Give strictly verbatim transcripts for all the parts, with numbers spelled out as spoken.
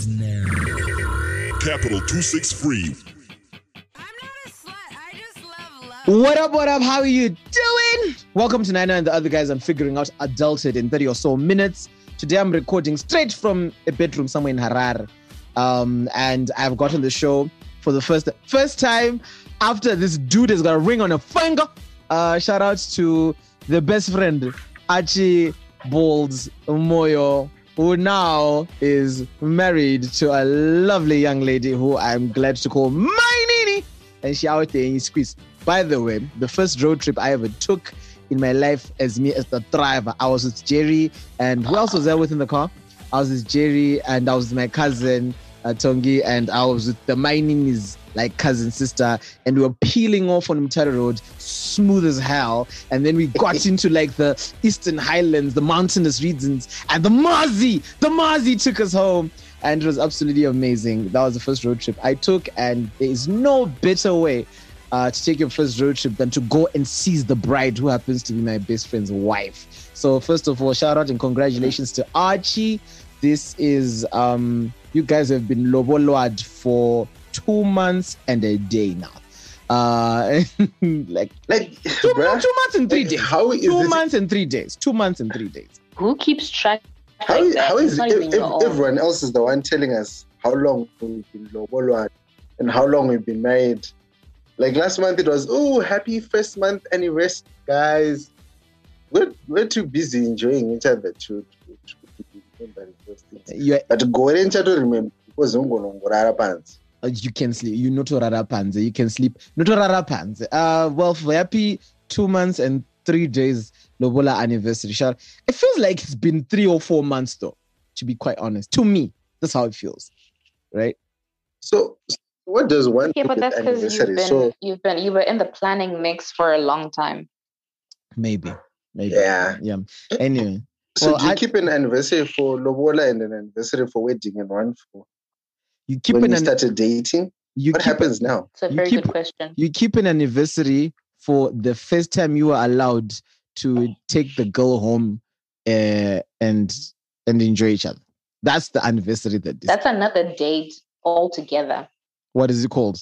starts now. Capital two six three. I'm not a slut. I just love love. What up, what up? How are you doing? Welcome to Nina and the other guys on Figuring Out Adulthood in thirty or so minutes. Today I'm recording straight from a bedroom somewhere in Harare. Um, and I've gotten the show for the first first time after this dude has got a ring on a finger. Uh, shout out to the best friend, Archie Bolds Moyo, who now is married to a lovely young lady who I'm glad to call my Nini. And she out there in squeeze. By the way, the first road trip I ever took in my life as me as the driver, I was with Jerry, and who else was there within the car? I was with Jerry, and I was with my cousin, uh, Tongi, and I was with the my Nini's like cousin sister, and we were peeling off on Mtara Road, smooth as hell. And then we got into like the Eastern Highlands, the mountainous regions, and the Mazi, the Mazi took us home. And it was absolutely amazing. That was the first road trip I took, and there is no better way uh, to take your first road trip than to go and seize the bride, who happens to be my best friend's wife. So first of all, shout out and congratulations to Archie. This is, um, you guys have been Lobolwad for two months and a day now. Uh, like, like two, bruh, two months and three like, days. How is two this? months and three days. Two months and three days. Who keeps track? How, like is- that? how is It's not if, even your if own. everyone else is the one telling us how long we've been lobolwad and how long we've been married? Like last month it was, oh, happy first month anniversary, guys. We're, we're too busy enjoying each other to, to, to, to remember those things. You, But go ahead and remember because ungolongorara pants. uh, you can sleep. You know to rara panze. You can sleep. No to rara panze. Uh, well, for happy two months and three days Lobola anniversary. Shout- It feels like it's been three or four months though. To be quite honest, to me, that's how it feels, right? So what does one Yeah, do but with that's because you've anniversary? been So you've been you were in the planning mix for a long time. Maybe, maybe. yeah. Yeah. Anyway, So Well, do you I- keep an anniversary for lobola and an anniversary for wedding and one for you keep when an you an, started dating? you What keep happens now? It's a You very keep- good question. you keep an anniversary for the first time you were allowed to take the girl home uh, and and enjoy each other. That's the anniversary that this, That's another date altogether. what is it called?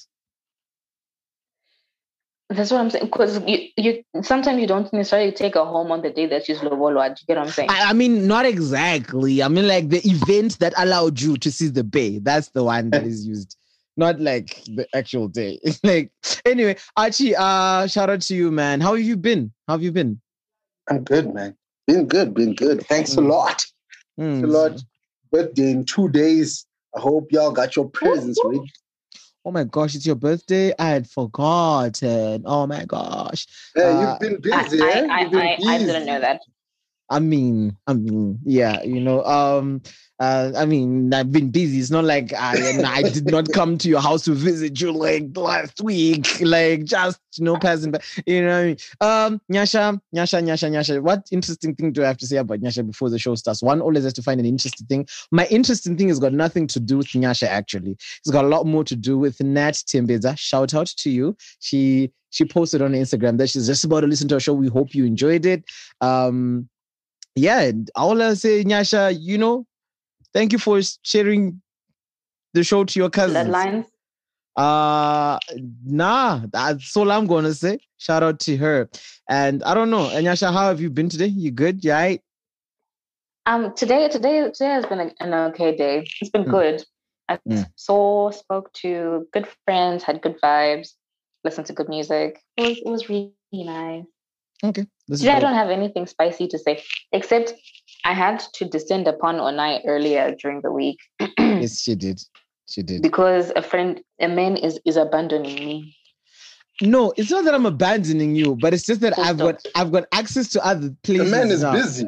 That's what I'm saying. Because you, you sometimes you don't necessarily take her home on the day that she's lobolwa. Do you get what I'm saying? I, I mean, not exactly. I mean, like the event that allowed you to see the bay. That's the one that is used, not like the actual day. Like anyway, Archie, uh, shout out to you, man. How have you been? How have you been? I'm good, man. Been good, been good. Thanks a Mm. lot. Hmm. Thanks a lot. Birthday in two days. I hope y'all got your presents ready. Oh my gosh, it's your birthday. I had forgotten. Oh my gosh. Yeah, Uh, you've been I, busy, eh? I, You've been I, I, I didn't busy. know that. I mean, I mean, yeah, you know, um, uh, I mean, I've been busy. It's not like I and I did not come to your house to visit you like last week, like just you know, passing by. You know what I mean? Um, Nyasha, Nyasha, Nyasha, Nyasha. What interesting thing do I have to say about Nyasha before the show starts? One always has to find an interesting thing. My interesting thing has got nothing to do with Nyasha. Actually, it's got a lot more to do with Nat Timbeza. Shout out to you. She she posted on Instagram that she's just about to listen to our show. We hope you enjoyed it. Um. Yeah, all I say, Nyasha, you know, thank you for sharing the show to your cousins. Bloodlines. Uh, nah, that's all I'm gonna say. Shout out to her. And I don't know, Nyasha, how have you been today? You good? You alright? Um, today, today, today has been a, an okay day. It's been Mm. good. I Mm. saw, spoke to good friends, had good vibes, listened to good music. It was, it was really nice. Okay. This is Today, I dope. don't have anything spicy to say, except I had to descend upon Onai earlier during the week Yes, she did. She did. because a friend, a man, is is abandoning me. No, it's not that I'm abandoning you, but it's just that Full I've got stop. I've got access to other The places. man is now. busy.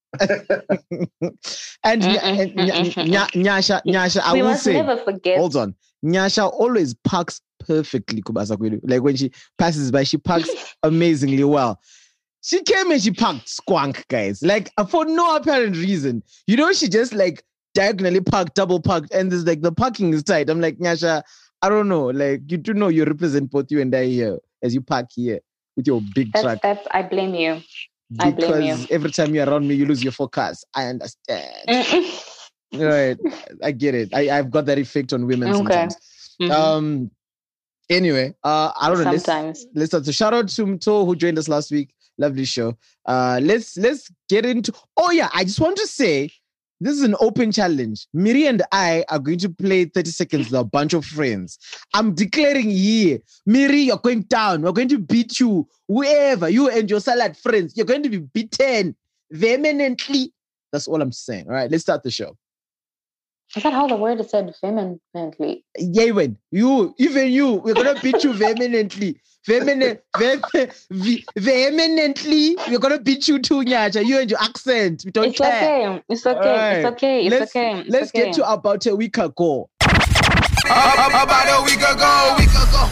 And Nya- Mm-mm, and Nya- mm-mm, Nya- Nyasha, Nyasha, I we will must say, never forget. hold on. Nyasha always parks perfectly, Kubasa Kwedu. Like when she passes by, she parks amazingly well. She came and she parked squank, guys. Like for no apparent reason. You know, she just like diagonally parked, double parked, and there's like the parking is tight. I'm like, Nyasha, I don't know. Like you do know you represent both you and I here as you park here with your big That's, truck. that's, I blame you. I blame Because you. every time you're around me, you lose your focus. I understand. Mm-mm. Right. I get it. I, I've got that effect on women Okay. sometimes. Mhm. Um. Anyway, uh, I don't know. Let's, Sometimes. let's start. So shout out to Mto who joined us last week. Lovely show. Uh, let's let's get into. Oh yeah, I just want to say this is an open challenge. Miri and I are going to play thirty seconds with a bunch of friends. I'm declaring here, Miri, you're going down. We're going to beat you. Whoever you and your salad friends, you're going to be beaten vehemently. That's all I'm saying. All right, let's start the show. Is that how the word is said vehemently? Yeah, when you, even you, we're gonna beat you vehemently. Vehement, ve- ve- vehemently, we're gonna beat you too, Nyacha. You and your accent. We don't It's care. okay. It's okay. Alright. It's okay. It's let's, okay. It's Let's okay. get to about a week ago. About a week ago, week ago.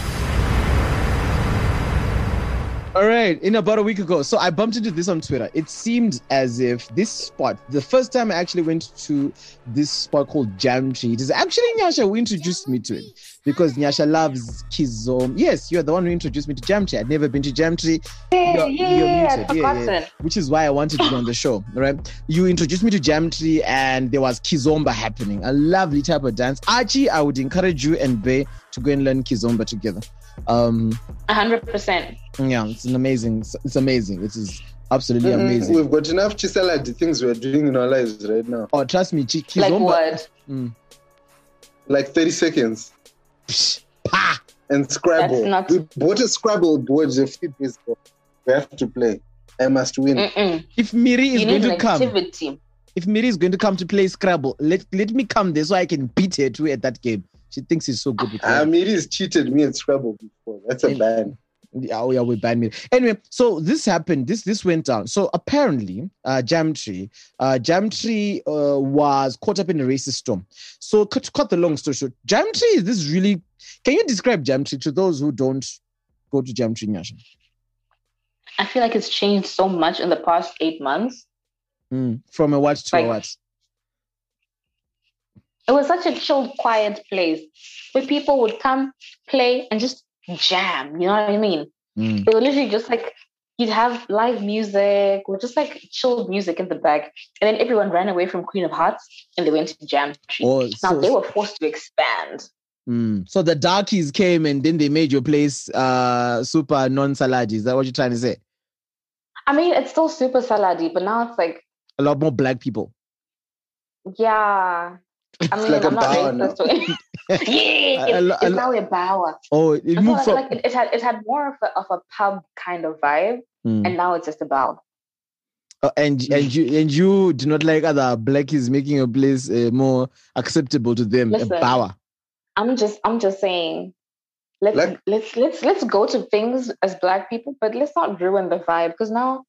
All right, in about a week ago. So I bumped into this on Twitter. It seemed as if this spot, the first time I actually went to this spot called Jamtree, it is actually Nyasha who introduced me to it because Nyasha loves Kizom. Yes, you're the one who introduced me to Jamtree. I'd never been to Jamtree. Yeah, You're- yeah, you're yeah, muted. I'd Yeah, yeah. forgotten. Which is why I wanted to be on the show, right? You introduced me to Jamtree and there was Kizomba happening, a lovely type of dance. Archie, I would encourage you and Bay to go and learn Kizomba together. Um, A hundred percent. yeah, it's an amazing, it's amazing. It is absolutely Mm, amazing. We've got enough chisalad things we're doing in our lives right now. Oh, trust me, Chi- Like Kizomba. what? Mm. Like thirty seconds. Psh, pa! And Scrabble. That's not- We bought a Scrabble board a few days ago. We have to play. I must win. Mm-mm. If Miri is You going need to an come, activity. if Miri is going to come to play Scrabble, let let me come there so I can beat her too at that game. She thinks he's so good with Ah, her. Miri's cheated me at Scrabble before. That's a And- ban. Oh yeah, we banned Miri. Anyway, so this happened. This this went down. So apparently, uh, Jamtree, uh, Jamtree uh, was caught up in a racist storm. So cut, cut the long story short, Jamtree is this really? Can you describe Jamtree to those who don't go to Jamtree, Nyasha? I feel like it's changed so much in the past eight months. Mm. From a what to Like- a what? It was such a chilled, quiet place where people would come, play, and just jam. You know what I mean? Mm. It was literally just like you'd have live music or just like chilled music in the back. And then everyone ran away from Queen of Hearts and they went to Jamtree. Oh, now so- they were forced to expand. Mm. So the darkies came and then they made your place uh, super non-salad. Is that what you're trying to say? I mean, it's still super salady, but now it's like, A lot more black people. yeah. I mean, like a I'm not bower racist. to it. yeah, A- a it's, lo- a it's lo- now a bower. Oh, it I moved feel from. like, like it, it had it had more of a, of a pub kind of vibe, Mm. and now it's just a bower. Uh, and and you and you do not like other blackies making your place uh, more acceptable to them. Listen. A bower. I'm just I'm just saying, let's Like- let's let's let's go to things as black people, but let's not ruin the vibe because now.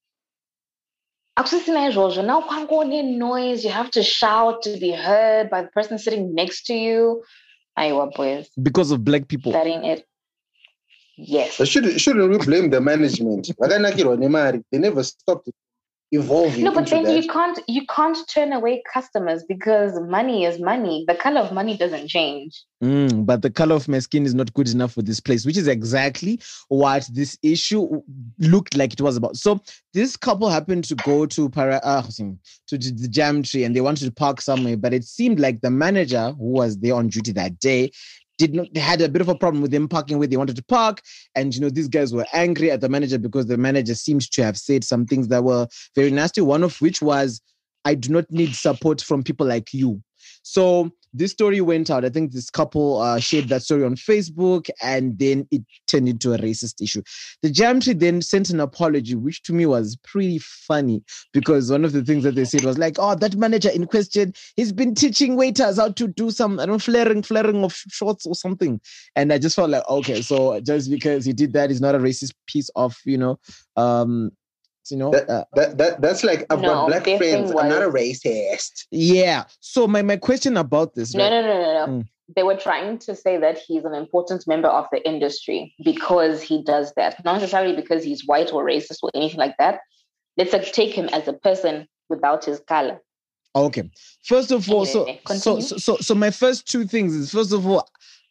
Now, can't go in noise. You have to shout to be heard by the person sitting next to you. Iowa boys, Because of black people. that ain't it. Yes. But should, shouldn't we blame the management? They never stopped evolving. No, but into then that. you can't you can't turn away customers because money is money. The color of money doesn't change. Mm, but the color of my skin is not good enough for this place, which is exactly what this issue looked like it was about. So this couple happened to go to para, uh, to the the Jamtree and they wanted to park somewhere, but it seemed like the manager who was there on duty that day did not they had a bit of a problem with them parking where they wanted to park. And you know, these guys were angry at the manager because the manager seemed to have said some things that were very nasty. One of which was, I do not need support from people like you. So this story went out. I think this couple uh, shared that story on Facebook and then it turned into a racist issue. The Jamtree then sent an apology, which to me was pretty funny because one of the things that they said was like, oh, that manager in question, he's been teaching waiters how to do some, I don't know, flaring, flaring of shorts or something. And I just felt like, okay, so just because he did that is not a racist piece of, you know, um, you know, That, uh, that, that, that's like, I've No, got black their friends. thing I'm not a was- racist. yeah. So my, my question about this, No, right? no, no, no, no. Mm. They were trying to say that he's an important member of the industry because he does that, not necessarily because he's white or racist or anything like that. Let's like, take him as a person without his color. Okay. First of all, so Anyway, so, continue. so so so my first two things is first of all,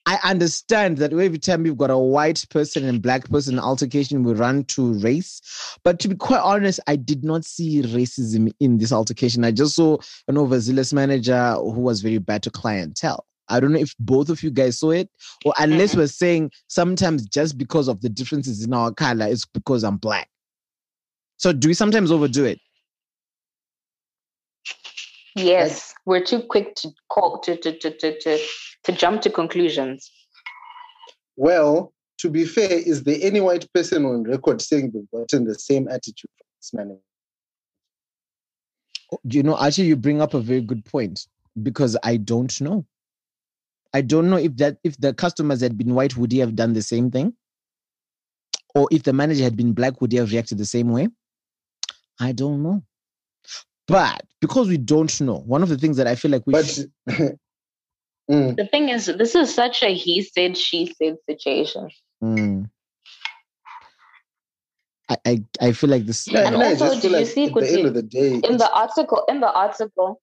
I understand that every time you've got a white person and black person altercation, we run to race. But to be quite honest, I did not see racism in this altercation. I just saw an overzealous manager who was very bad to clientele. I don't know if both of you guys saw it, or unless Mm-hmm. we're saying sometimes just because of the differences in our color, it's because I'm black. So do we sometimes overdo it? Yes, we're too quick to call to to to to to, to jump to conclusions. Well, to be fair, is there any white person on record saying they've gotten the same attitude from this manager? You know, actually, you bring up a very good point because I don't know. I don't know if that if the customers had been white, would he have done the same thing? Or if the manager had been black, would he have reacted the same way? I don't know. But because we don't know, one of the things that I feel like we But should, Mm. The thing is, this is such a he said, she said situation. Mm. I, I I feel like this. Yeah, And and I also, just feel did you like see at the end of the day, In it's- the article, in the article,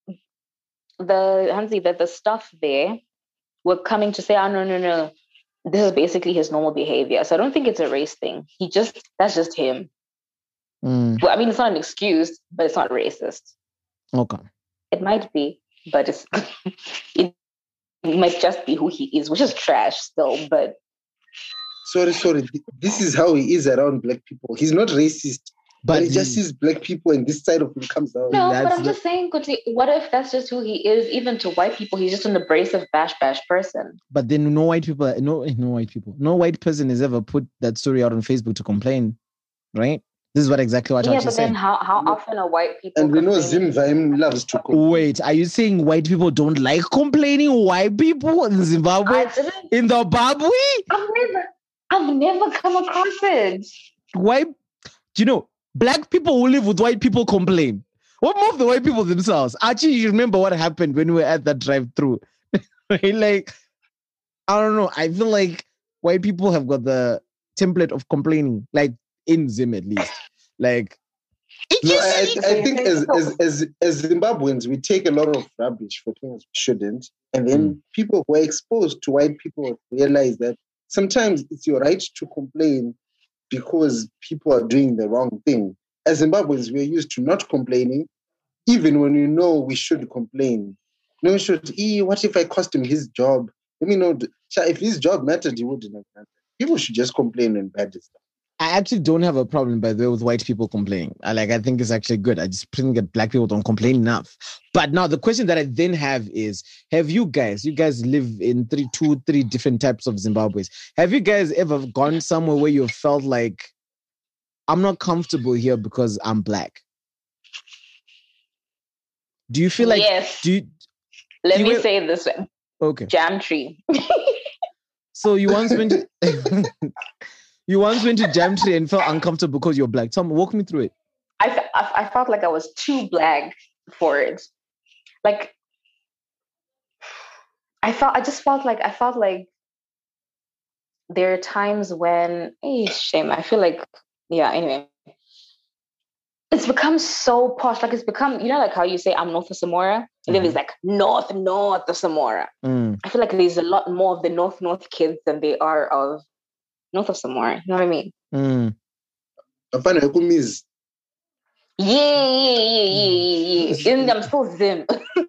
the Hansi, that the staff there were coming to say, oh no, no, no. This is basically his normal behavior. So I don't think it's a race thing. He just that's just him. Mm, Well, I mean, it's not an excuse, but it's not racist. okay. It might be, but it's it might just be who he is, which is trash still. But sorry, sorry, this is how he is around black people. He's not racist, but, But he just sees black people and this side of him comes out. no, that's but I'm the- just saying, Kuti, what if that's just who he is? Even to white people, he's just an abrasive bash bash person. but then no white people, no no white people, no white person has ever put that story out on Facebook to complain, right? This is what exactly what Yeah, I'm but saying. then how, how often are white people And we know complaining? Zim Vaim loves to complain. Wait, are you saying white people don't like complaining? White people in Zimbabwe, I didn't. in the Zimbabwe? I've never, I've never come across it. Why? Do you know, black people who live with white people complain. What more of the white people themselves? Actually, you remember what happened when we were at that drive-through? Right? Like, I don't know. I feel like white people have got the template of complaining, like in Zim at least. Like, No, I, I, I think as, as as as Zimbabweans, we take a lot of rubbish for things we shouldn't, and then Mm. people who are exposed to white people realize that sometimes it's your right to complain because people are doing the wrong thing. As Zimbabweans, we're used to not complaining, even when we know we should complain. No, we should. E, what if I cost him his job? Let me know. If his job mattered, he wouldn't have done that. People should just complain when bad is done. I actually don't have a problem, by the way, with white people complaining. I like. I think it's actually good. I just think that black people don't complain enough. But now the question that I then have is: have you guys? You guys live in three, two, three different types of Zimbabwe's. Have you guys ever gone somewhere where you felt like I'm not comfortable here because I'm black? Do you feel like? Yes. Do you? Let you me will- say it this way. Okay. Jam tree. So you once went to you once went to Jamtree and felt uncomfortable because you're black. Tom, walk me through it. I, fe- I, I felt like I was too black for it. Like, I felt, I just felt like, I felt like there are times when, eh, shame, I feel like, yeah, anyway. It's become so posh. Like, it's become, you know, like how you say, I'm north of Samora? And then there's like, north, north of Samora. Mm. I feel like there's a lot more of the north, north kids than they are of north of Samora. You know what I mean? Mm. Apana kumiz. Yeah, yeah, yeah, yeah, yeah, yeah. And I'm still Zim.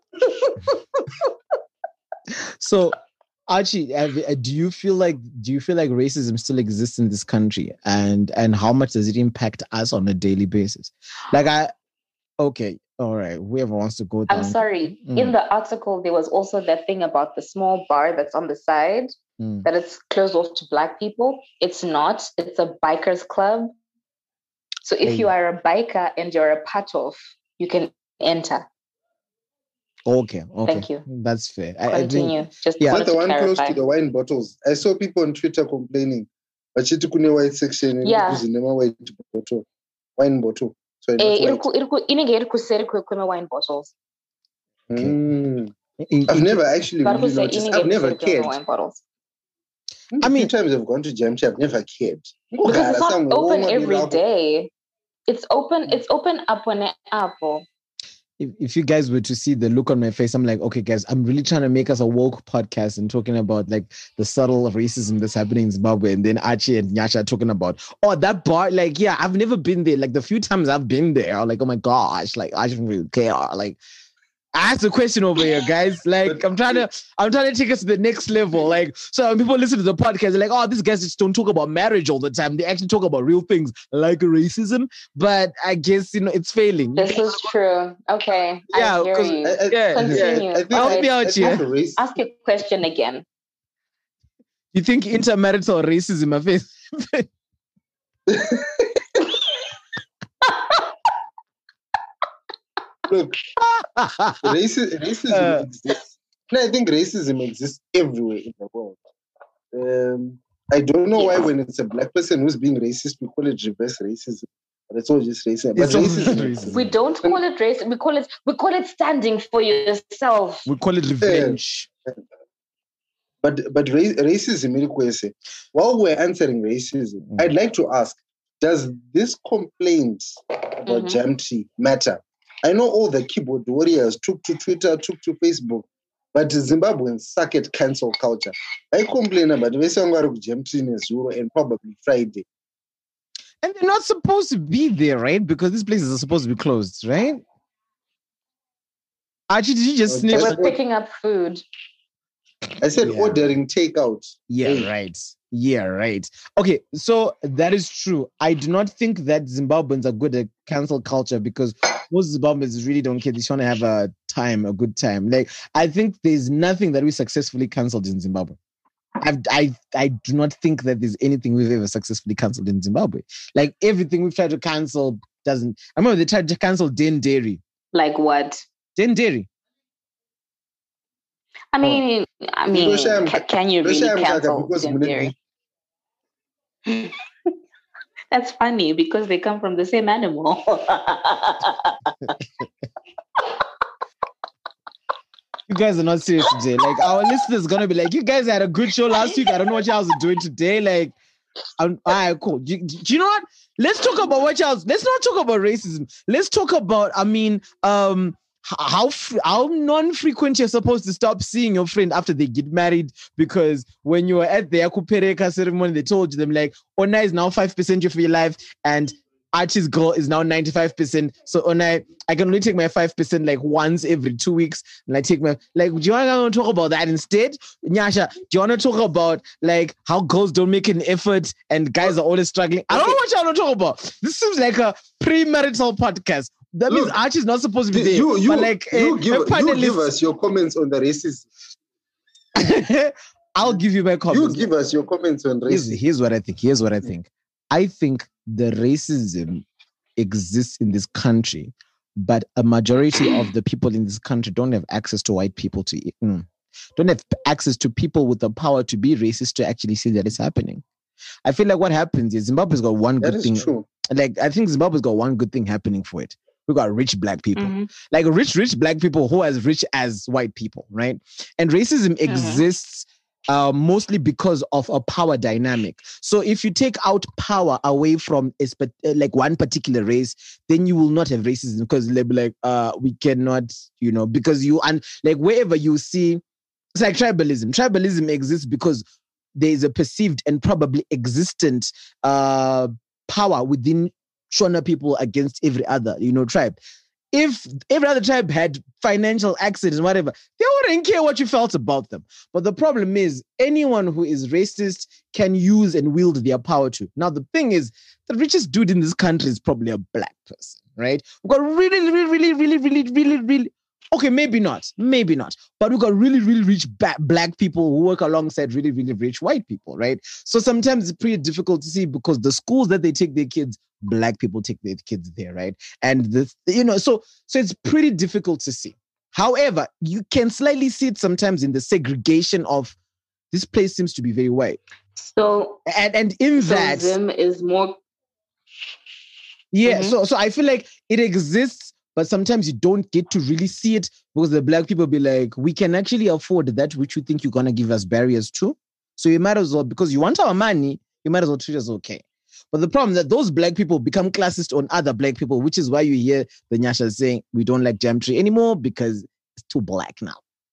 So, Archie, have, uh, do you feel like do you feel like racism still exists in this country, and and how much does it impact us on a daily basis? Like, I, okay, all right, whoever wants to go down. I'm sorry. Mm. In the article, there was also that thing about the small bar that's on the side, Mm. that it's closed off to black people. It's not. It's a bikers club. So if Hey. you are a biker and you're a part of, you can enter. Okay, okay, Thank you. That's fair. I, I think Continue. Just yeah. wanted Not the to one close clarify. to the wine bottles. I saw people on Twitter complaining. But you kune white section and Yeah. using them white bottle, wine bottle. Sorry, Eh, not white. iriku- iriku- inenge iri kuseri kwe- kwema wine bottles. Okay. Mm. in- I've in- never actually Vari really kuse- noticed. inenge I've iri never kuseri kwema cared. wine bottles. The I few mean- times I've gone to Jamchi, I've never cared. Because it's not open every day. day. It's open. It's open up when apple. if, if you guys were to see the look on my face, I'm like, okay, guys, I'm really trying to make us a woke podcast and talking about like the subtle racism that's happening in Zimbabwe. And then Archie and Nyasha are talking about, oh, that bar, like, yeah, I've never been there. Like the few times I've been there, I'm like, oh my gosh, like I shouldn't really care. Like, I asked a question over here, guys. Like, I'm trying to, I'm trying to take us to the next level. Like, so when people listen to the podcast, they're like, oh, these guys just don't talk about marriage all the time. They actually talk about real things like racism. But I guess, you know, it's failing. This is true. Okay. Yeah, I hear you. I, I, Yeah. Continue. I think, Help I, me out I here. think race, Ask your question again. You think intermarital racism are face? look, racism, racism Uh. exists. No, I think racism exists everywhere in the world. Um, I don't know why when it's a black person who's being racist, we call it reverse racism. But it's all just racism. But It's all racism, racism. We don't call it race. We call it. We call it standing for yourself. We call it revenge. But but ra- racism, Ilikwese, while we're answering racism, Mm. I'd like to ask, does this complaint about Mhm. Jamtree matter? I know all the keyboard warriors took to Twitter, took to Facebook, but Zimbabweans suck at cancel culture. I complain about Jamtree Nezuro and probably Friday. And they're not supposed to be there, right? Because these places are supposed to be closed, right? Archie, did you just Okay. snitch? We're picking up food. I said Yeah. ordering takeout. Yeah, Hey. right. Yeah, right. Okay, so that is true. I do not think that Zimbabweans are good at cancel culture because most Zimbabweans really don't care. They just want to have a time, a good time. Like, I think there's nothing that we successfully canceled in Zimbabwe. I've, I I do not think that there's anything we've ever successfully canceled in Zimbabwe. Like, everything we've tried to cancel doesn't. I remember they tried to cancel Den Dairy. Like what? Den Dairy. I mean, I mean, Russia- ca- can you Russia really Mkaka, cancel because Jim we Theory? That's funny because they come from the same animal. You guys are not serious today. Like, our listeners gonna be like, you guys had a good show last week. I don't know what y'all are doing today. Like, I'm, all right, cool. Do, do you know what? Let's talk about what y'all. Let's not talk about racism. Let's talk about. I mean, um, h- how fr- how non-frequent you're supposed to stop seeing your friend after they get married, because when you were at the Akupereka ceremony, they told you them like, Ona is now five percent of your life, and Archie's girl is now ninety-five percent. So Ona, I can only take my five percent like once every two weeks. And I take my, like, do you want to talk about that instead? Nyasha, do you want to talk about like how girls don't make an effort and guys are always struggling? I don't know what y'all want to talk about. This seems like a premarital podcast. That means Look, Archie's not supposed to be there. You, you, but like, you, a, give, a you panelist, give us your comments on the racism. I'll give you my You comments. give us your comments on Here's, racism. here's what I think. Here's what I think. I think the racism exists in this country, but a majority of the people in this country don't have access to white people to mm, don't have access to people with the power to be racist to actually see that it's happening. I feel like what happens is Zimbabwe's got one That good is thing. true. Like, I think Zimbabwe's got one good thing happening for it. We got rich black people, Mhm. like rich, rich black people who are as rich as white people, right? And racism exists uh, mostly because of a power dynamic. So if you take out power away from a spe- uh, like one particular race, then you will not have racism, because they'll be like, uh, we cannot, you know, because you, and like wherever you see, it's like tribalism. Tribalism exists because there is a perceived and probably existent uh, power within Shona people against every other, you know, tribe. If every other tribe had financial access and whatever, they wouldn't care what you felt about them. But the problem is, anyone who is racist can use and wield their power to. Now, the thing is, the richest dude in this country is probably a black person, right? We've got really, really, really, really, really, really, really, okay, maybe not, maybe not. But we've got really, really rich ba- black people who work alongside really, really rich white people, right? So sometimes it's pretty difficult to see, because the schools that they take their kids, black people take their kids there, right? And the, you know, so so it's pretty difficult to see. However, you can slightly see it sometimes in the segregation of this place seems to be very white, So, and and in so that, Zim is more. yeah. Mhm. So so I feel like it exists, but sometimes you don't get to really see it, because the black people be like, we can actually afford that which you think you're gonna give us barriers to. So you might as well, because you want our money, you might as well treat us okay. But the problem is that those black people become classist on other black people, which is why you hear the Nyashas saying, we don't like Jamtree anymore because it's too black now.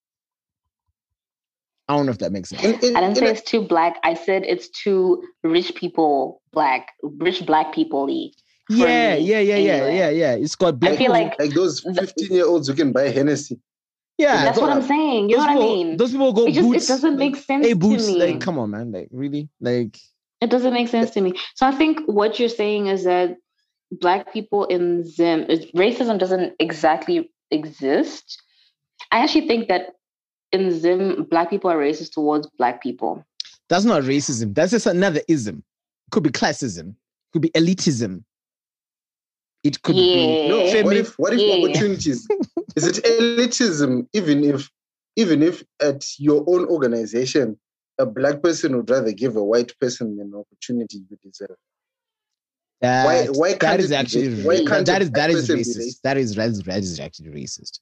I don't know if that makes sense. In- in- I didn't in say a- it's too black. I said it's too rich people black, rich black people-y. for Yeah, me, yeah, yeah, yeah, anyway. yeah, yeah. It's got black I feel people. like like those fifteen-year-olds who can buy Hennessy. yeah, that's tho- what I'm saying. You know those what I people- mean? Those people go It just boots. it doesn't like, make sense Hey, boots. to me. Like, come on, man. Like, really? Like, It doesn't make sense to me. So I think what you're saying is that black people in Zim, is- racism doesn't exactly exist. I actually think that in Zim, black people are racist towards black people. that's not racism. That's just another ism. It could be classism. It could be elitism. It could be. No, Yeah. what Femi- if what if Yeah. opportunities? Is it elitism? Even if even if at your own organization, a black person would rather give a white person an opportunity you deserve. That, Why- why that can't is it be actually racist? Why ra- can't that a is that is person be racist. racist? That is that is that is actually racist.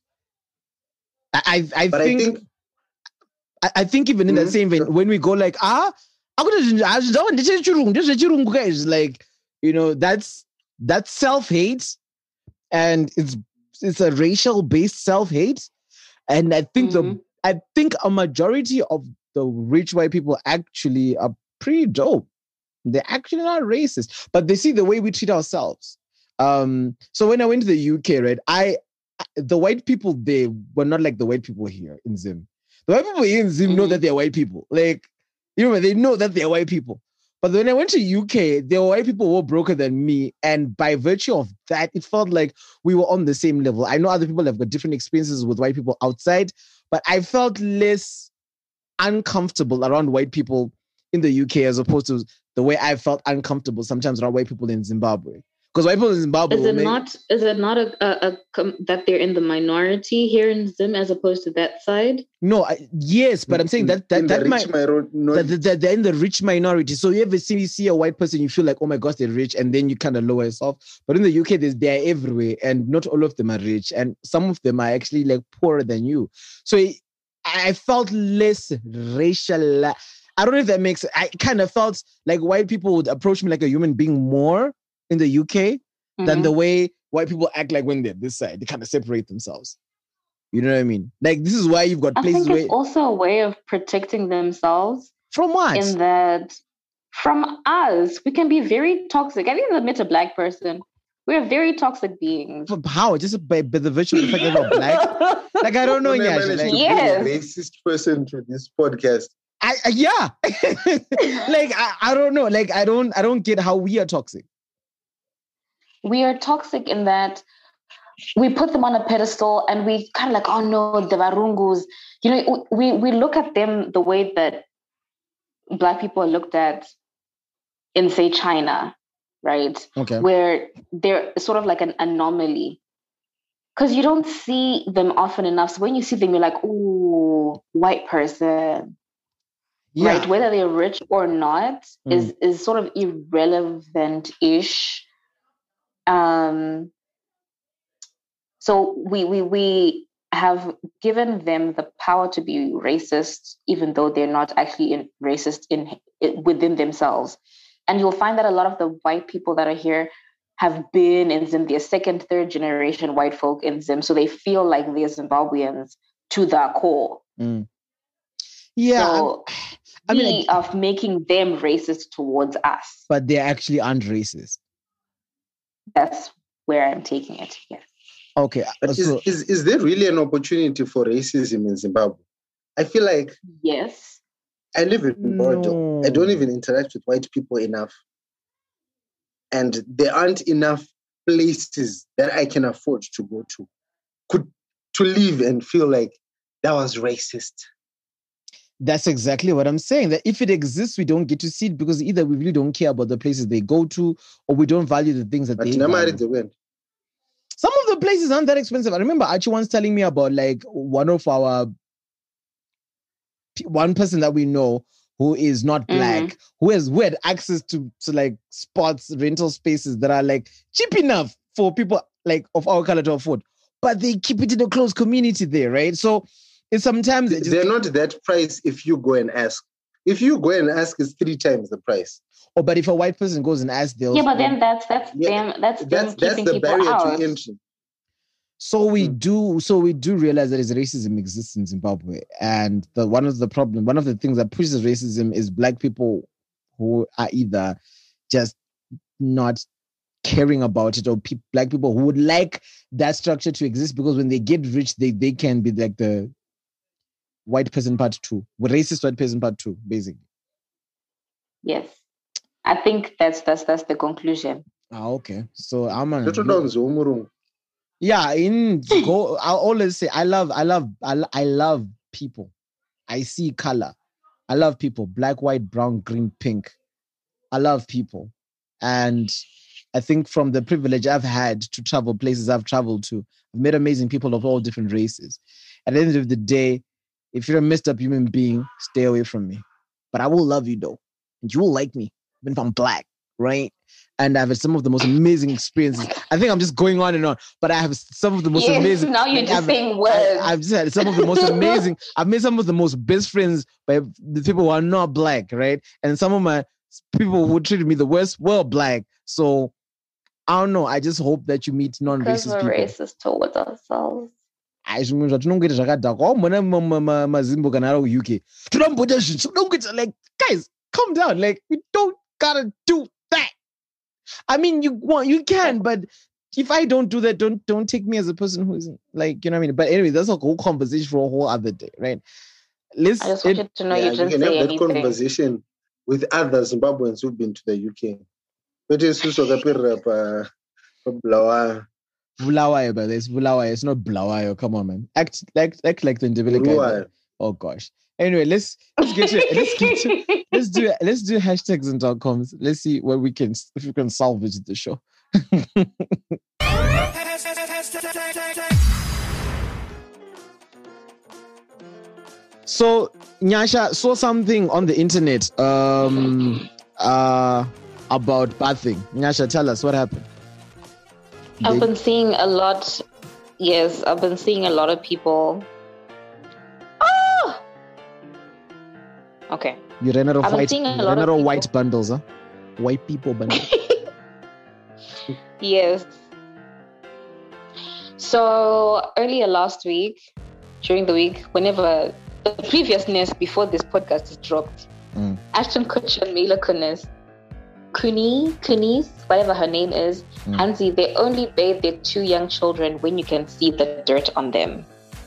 I I, I But think I think I, I think even in that Mhm. same vein, when we go like ah, I could have this is chirungu, this is chirungu, guys. Like, you know, that's that's self-hate, and it's it's a racial based self-hate. And I think the Mhm. I think a majority of the rich white people actually are pretty dope. They're actually not racist, but they see the way we treat ourselves. Um, so when I went to the U K, right, I the white people there were not like the white people here in Zim. The white people here in Zim know Mhm. that they're white people. Like, you know, they know that they're white people. But when I went to U K, there were white people who were broker than me. And by virtue of that, it felt like we were on the same level. I know other people have got different experiences with white people outside, but I felt less uncomfortable around white people in the U K as opposed to the way I felt uncomfortable sometimes around white people in Zimbabwe. Because white people in Zimbabwe... Is will it make- not? Is it not a, a, a com- that they're in the minority here in Zim as opposed to that side? No, I, yes, but I'm saying that that, in that the might... rich miro- no, that, that, that they're in the rich minority. So you ever see you see a white person, you feel like, oh my gosh, they're rich, and then you kind of lower yourself. But in the U K, there's, they're everywhere, and not all of them are rich, and some of them are actually like poorer than you. So it, I felt less racial. I don't know if that makes. I kind of felt like white people would approach me like a human being more in the U K than Mhm. the way white people act like when they're this side. They kind of separate themselves. You know what I mean? Like, this is why you've got I places think where it's also a way of protecting themselves from what? in that from us, we can be very toxic. I didn't admit a black person. We're very toxic beings. From how? Just by, by the virtue of the fact that we're black. Like, I don't know, when I Nyasha. managed Like, to Yes. bring a racist person to this podcast. I, I yeah. like I, I don't know. Like I don't I don't get how we are toxic. We are toxic in that we put them on a pedestal and we kind of like, oh no, the Varungus. You know, we, we look at them the way that black people are looked at in, say, China, right? Okay. Where they're sort of like an anomaly. Because you don't see them often enough. So when you see them, you're like, ooh, white person. Yeah. Right? Whether they're rich or not Mm. is, is sort of irrelevant-ish. Um, so we we we have given them the power to be racist, even though they're not actually in, racist in, in within themselves. And you'll find that a lot of the white people that are here have been in Zim, they're second, third generation white folk in Zim, so they feel like they're Zimbabweans to the core. Mm. Yeah. So I mean, we I- of making them racist towards us. but they actually aren't racist. That's where I'm taking it. Yes. Okay. But so- is, is, is there really an opportunity for racism in Zimbabwe? I feel like Yes. I live in Bordeaux. I don't No. even interact with white people enough. And there aren't enough places that I can afford to go to. Could to live and feel like that was racist. That's exactly what I'm saying. That if it exists, we don't get to see it because either we really don't care about the places they go to, or we don't value the things that But they Namari value. the win. Some of the places aren't that expensive. I remember Archie once telling me about like one of our one person that we know who is not black, Mhm. who has who had access to to like spots, rental spaces that are like cheap enough for people like of our color to afford, but they keep it in a closed community there, right? So it's sometimes it just, They're not that price if you go and ask. If you go and ask, it's three times the price. Oh, but if a white person goes and asks, they'll. Yeah, but then that's that's Yeah, them. That's them That's that's keeping the people barrier out. to entry. So we Hmm. do. So we do realize that is racism exists in Zimbabwe, and the one of the problem, one of the things that pushes racism is black people who are either just not caring about it, or pe- black people who would like that structure to exist because when they get rich, they they can be like the white person part two, racist white person part two, basically. Yes, I think that's that's that's the conclusion. Ah, okay. So I'm on. Little down Zomurung. Yeah, in go. I always say I love, I love, I, lo- I love people. I see color. I love people. Black, white, brown, green, pink. I love people, and I think from the privilege I've had to travel places I've traveled to, I've met amazing people of all different races. At the end of the day, if you're a messed up human being, stay away from me. But I will love you though, and you will like me, even if I'm black, right? And I've had some of the most amazing experiences. I think I'm just going on and on, but I have some of the most Yes, amazing. now you're just I've, saying words. I, have just had some of the most amazing. I've made some of the most best friends by the people who are not black, right? And some of my people who treated me the worst were black. So I don't know. I just hope that you meet Because non-racist we're people. racist towards ourselves. Ai, zvimwe zvatinongoita zvakadhaka waumona mazimbo kana ari U K tinomboita zvinhu tinongoita like guys calm down, like we don't gotta do that. I mean you want you can, but if I don't do that, don't don't take me as a person who isn't, like, you know what I mean. But anyway, that's a whole conversation for a whole other day, right? Let's I just want it- you to know Yeah, you you didn't can say have that anything. conversation with other Zimbabweans who've been to the U K. But it's also the period of Blawa. Bulawayo, but it's Bulawayo. It's not Bulawayo. Come on, man. Act like act like the Ndebele guy. Bulawayo. Oh gosh. Anyway, let's let's get to let's get to let's do let's do hashtags and dot coms. Let's see what we can if we can salvage the show. So Nyasha saw something on the internet um uh about bathing. Nyasha, tell us what happened. I've They- been seeing a lot. Yes, I've been seeing a lot of people. Oh! Okay. You ran out of I've been white, seeing a you lot ran of out of people- white bundles, huh? White people bundles. Yes. So earlier last week, during the week, whenever the previous nest before this podcast is dropped, Mm. Ashton Kutcher and Mila Kunis, Kuni, Kunis, whatever her name is, Mm. Hansi, they only bathe their two young children when you can see the dirt on them.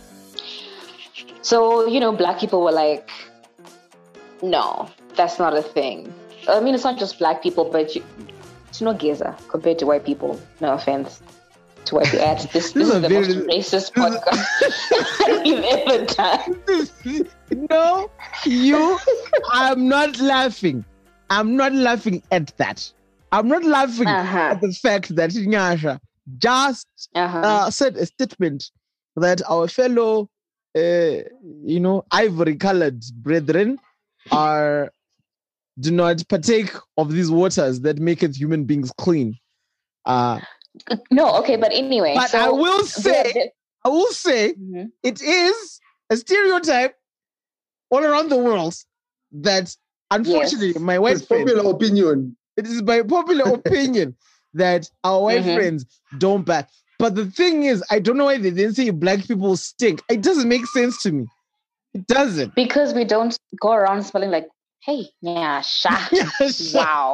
So, you know, black people were like, no, that's not a thing. I mean, it's not just black people, but you, it's no geza compared to white people. No offense to white people. This, this, This is is a the very- most racist podcast we've ever done. No, you. I'm not laughing. I'm not laughing at that. I'm not laughing Uh-huh. at the fact that Nyasha just Uh-huh. uh, said a statement that our fellow, uh, you know, ivory-colored brethren are do not partake of these waters that maketh human beings clean. Uh, No, okay, but anyway. but so I will say, the- the- I will say, Mhm. it is a stereotype all around the world that, unfortunately, Yes. my white It's friends, popular opinion. it is my popular opinion that our white Mhm. friends don't bath. But the thing is, I don't know why they didn't say black people stink. It doesn't make sense to me. It doesn't. Because we don't go around smelling like, hey, yeah, sha. Yeah, shut- Wow.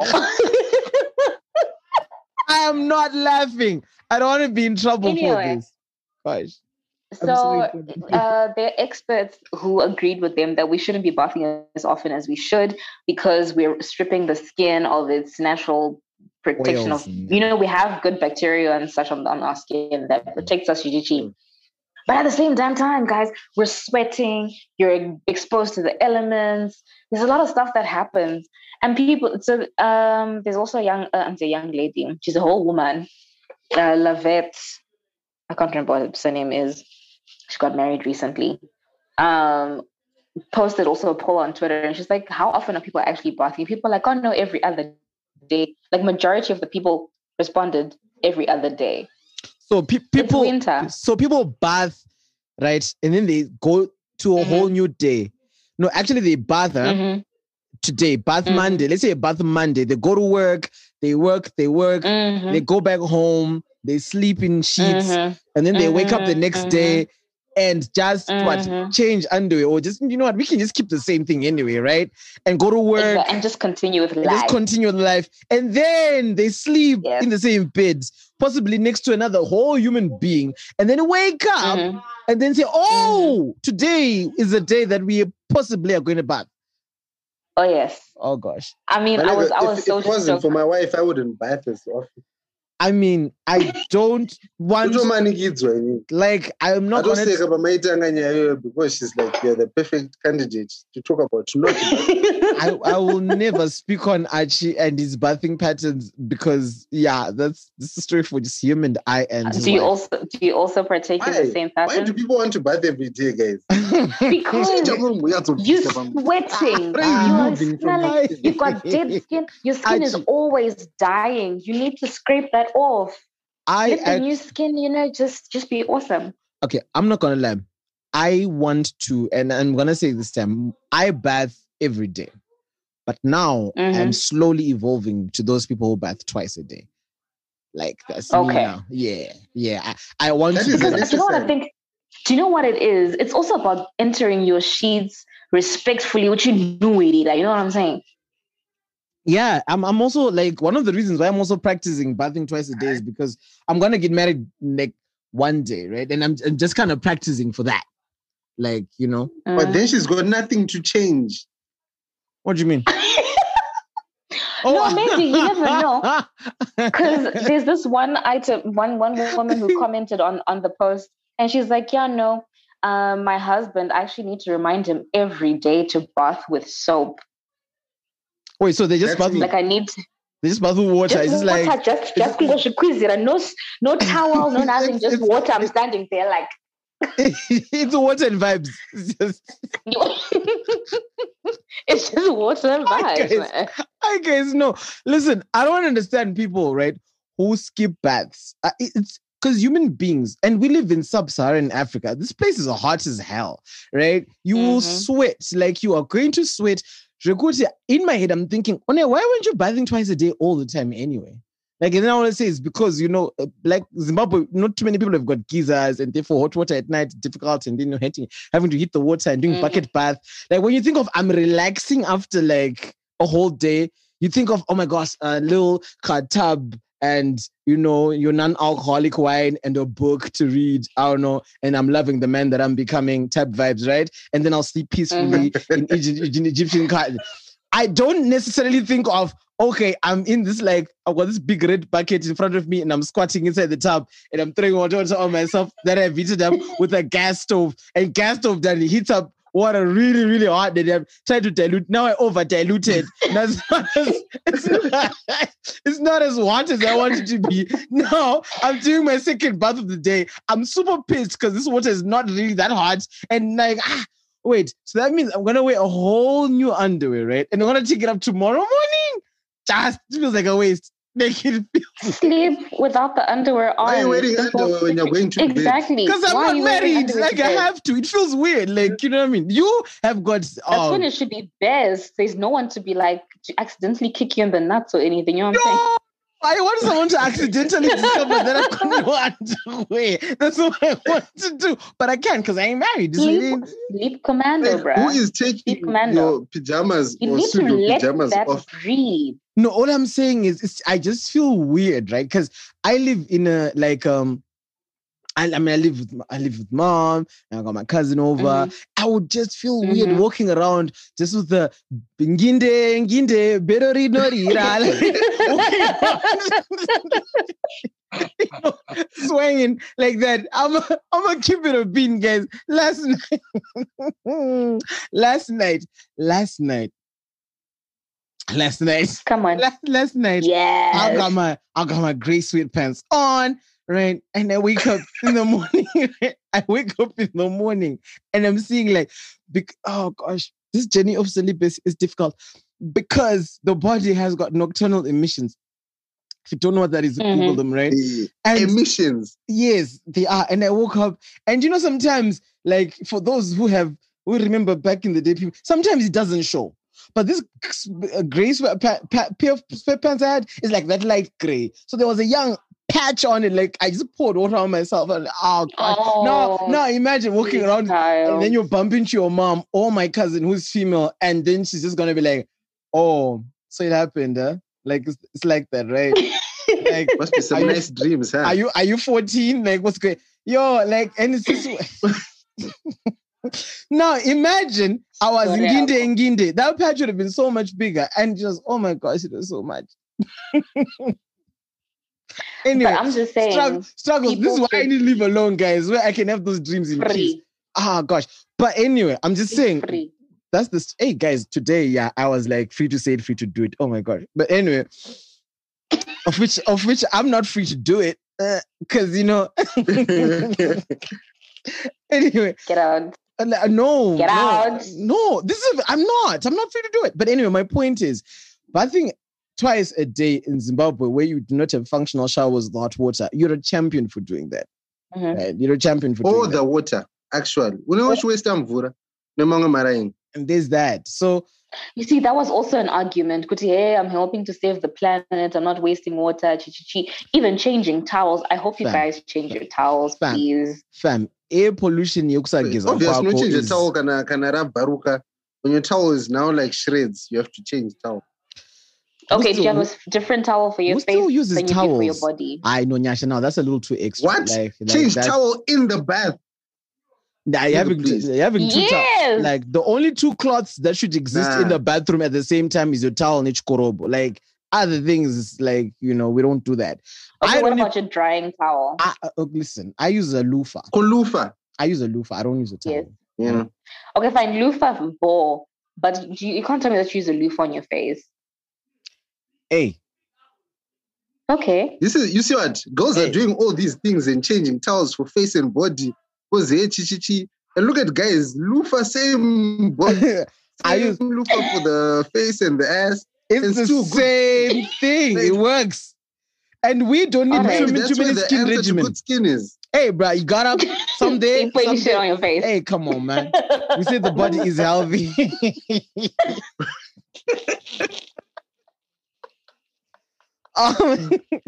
I am not laughing. I don't want to be in trouble Anyway. for this. Gosh. I'm So sorry. uh, there are experts who agreed with them that we shouldn't be bathing as often as we should because we're stripping the skin of its natural protection Oils of, and- you know, we have good bacteria and such on, on our skin that protects us, G. But at the same damn time, guys, we're sweating, you're exposed to the elements. There's a lot of stuff that happens. And people, so um, there's also a young, uh, I'm a young lady. She's a whole woman, uh, Lavette. I can't remember what her name is. She got married recently. Um, posted also a poll on Twitter, and she's like, "How often are people actually bathing?" People are like, "Oh no, every other day." Like majority of the people responded every other day. So pe- people, winter. so people bath, right, and then they go to a Mhm. whole new day. No, actually, they bath, huh? Mhm. today, bath Mhm. Monday. Let's say bath Monday. They go to work, they work, they work, Mhm. they go back home, they sleep in sheets, Mhm. and then they wake up the next Mhm. day and just what Mhm. change underwear or just you know what we can just keep the same thing anyway, right? And go to work Exactly. And just continue with and life. just continue with life, and then they sleep Yes. in the same bed, possibly next to another whole human being, and then wake up Mhm. and then say, "Oh, today is the day that we possibly are going to bath." Oh yes. Oh gosh. I mean, But I was if, I was if so it wasn't shocked. for my wife, I wouldn't bath as often. I mean, I don't want Utomanikidzwa inini. like I'm not gonna. Atoseka pamaitanga nyaya iyoyo because she's like, you're the perfect candidate to talk about. Not I, I will never speak on Archie and his bathing patterns because yeah, that's this is a story for just him and I and his do you wife. also do you also partake in the same Why do pattern? people want to bath every day, guys? Because you're sweating, Ah, you are moving from smelling, the- you've got dead skin, your skin is Archie. always dying. You need to scrape that off. I, Let the I new skin, you know, just just be awesome. okay, I'm not gonna lie. I want to, and I'm gonna say this time, I bath every day. But now Mhm. I'm slowly evolving to those people who bath twice a day. Like that's me Okay. now. Yeah, yeah. I, I want That to is do a that. Do you know what I necessary. think? Do you know what it is? It's also about entering your sheets respectfully, which you do really like. You know what I'm saying? Yeah, I'm I'm also like one of the reasons why I'm also practicing bathing twice a day is because I'm gonna get married like one day, right? And I'm, I'm just kind of practicing for that. Like, you know, But Mm. then she's got nothing to change. what do you mean? No, maybe, you never know. Because there's this one item, one one woman who commented on on the post, and she's like, "Yeah, no, um, my husband, I actually need to remind him every day to bath with soap. Wait, so they just That's bath me. with, Like I need to, they just bath with water. just It's just water, like just just wash your quiz, no no towel, no nothing, It's- just it's- water. I'm standing there like." it's water and vibes. It's just It's just water and Hi, vibes. guys. man. I guys no. Listen, I don't understand people, right, who skip baths. Uh, it- it's because human beings, and we live in sub-Saharan Africa. This place is hot as hell, right? You will Mhm. sweat like you are going to sweat. Rekuti, in my head, I'm thinking, oh no, why weren't you bathing twice a day all the time anyway? Like, and then I want to say it's because, you know, uh, like Zimbabwe, not too many people have got geysers and therefore hot water at night is difficult and then you're having, having to heat the water and doing Mhm. bucket bath. Like when you think of I'm relaxing after like a whole day, you think of, oh my gosh, a little hot tub and, you know, your non-alcoholic wine and a book to read. I don't know. And I'm loving the man that I'm becoming type vibes, right? And then I'll sleep peacefully in Egypt, in Egyptian cotton. I don't necessarily think of, okay, I'm in this like, I've got this big red bucket in front of me and I'm squatting inside the tub and I'm throwing water on myself that I've heated up with a gas stove. And gas stove that heats up water really, really hot. And I'm trying to dilute. Now I over diluted. That's not as, it's, not, it's not as hot as I want it to be. Now I'm doing my second bath of the day. I'm super pissed because this water is not really that hot. And like, ah, wait, so that means I'm gonna wear a whole new underwear, right? And I'm gonna take it up tomorrow morning. Just feels like a waste. Make it feel Sleep without the underwear on. Why are you wearing Simple. underwear when you're going to bed? Exactly. because I'm Why are not you wearing married. underwear Like to I bed? have to. It feels weird. Like you know what I mean. You have got. That's Oh, when it should be best. There's no one to be like to accidentally kick you in the nuts or anything. You know what I'm saying? no, I want someone to accidentally discover that I've got no underwear. That's what I want to do, but I can't because I ain't married. So it Sleep, ain't- sleep commando, Like, bruh. who is taking Sleep commando. your pajamas You or need to pseudo let pajamas that off? breathe. No, all I'm saying is, it's, I just feel weird, right? Because I live in a like um. I, I mean, I live with I live with mom, and I got my cousin over. Mhm. I would just feel weird Mhm. walking around just with the nginde nginde berori norira, you know, swinging like that. I'm a, I'm gonna keep it a bean, guys. Last night, last night, last night, last night, Come on. last, last night. I Yes. got my I got my gray sweatpants on, right? And I wake up in the morning. Right? I wake up in the morning and I'm seeing like, bec- oh gosh, this journey of sleep is, is difficult because the body has got nocturnal emissions. If you don't know what that is, Mhm. Google them, right? The And emissions. yes, they are. And I woke up, and you know, sometimes, like for those who have who remember back in the day, people sometimes it doesn't show. But this uh, gray sweat, pa- pa- pair of sweatpants I had is like that light gray. So there was a young patch on it. Like I just poured water on myself. And oh god! Oh, now, now imagine walking please, around child. and then you bump into your mom or my cousin who's female, and then she's just gonna be like, "Oh, so it happened, huh?" Like it's, it's like that, right? Like, Must be some are you- nice dreams, huh? are you are you fourteen? Like what's great? Yo, like and it's just now imagine I was in Sorry, Ginde in Ginde. That patch would have been so much bigger. And just oh my gosh, it was so much. Anyway, But I'm just saying, struggle, struggles. This is why people I need to live alone, guys, where I can have those dreams in peace. free. Ah, gosh. But anyway, I'm just It's saying free. that's the hey guys. Today, yeah, I was like free to say it, free to do it. Oh my god. But anyway, of which of which I'm not free to do it because you know. Anyway, Get out. uh, like, no, Get no, out. no. This is I'm not. I'm not free to do it. But anyway, my point is, but I think twice a day in Zimbabwe, where you do not have functional showers with hot water, you're a champion for doing that. Mhm. Right? You're a champion for Oh, doing the that. water, actually. Unawashi waste mvura nemanga maraini. And there's that. So You see, that was also an argument. Kuti, hey, I'm helping to save the planet. I'm not wasting water. Chi, chi, chi. Even changing towels. I hope you Fam. guys change your towels, Fam. please. fam, air pollution yokusageza Obviously, no kwako change the is- towel kana kana rabaruka. When your towel is now like shreds, you have to change towel. Okay, Who do you have a still- s- different towel for your who still face uses than you do for your towels? body? I know, Nyasha. Now that's a little too extra. What? Like, like Change that's- towel in the bath. Nah, you having, please. you having two towels. Yes. Like the only two cloths that should exist in Nah. the bathroom at the same time is your towel and chikorobo. Like other things, like you know, we don't do that. Okay, I what don't. about your drying towel? I, uh, uh, listen, I use a loofah. Kulufa. I use a loofah. I don't use a towel. Yes. Yeah. Okay, fine, loofah for ball, but you, you can't tell me that you use a loofah on your face. Hey, Okay. This is you see what girls Hey. are doing all these things and changing towels for face and body. Because hey, chi, chi, chi. And look at guys, loofah same body, I same use loofah for the face and the ass. it's, It's the too good. same thing. It works. And we don't need Alright. too many, That's too where many the skin answer to regimen. good skin is. Hey, bro, you got up someday. You put shit someday- on your face. Hey, come on, man. We say the body is healthy. um,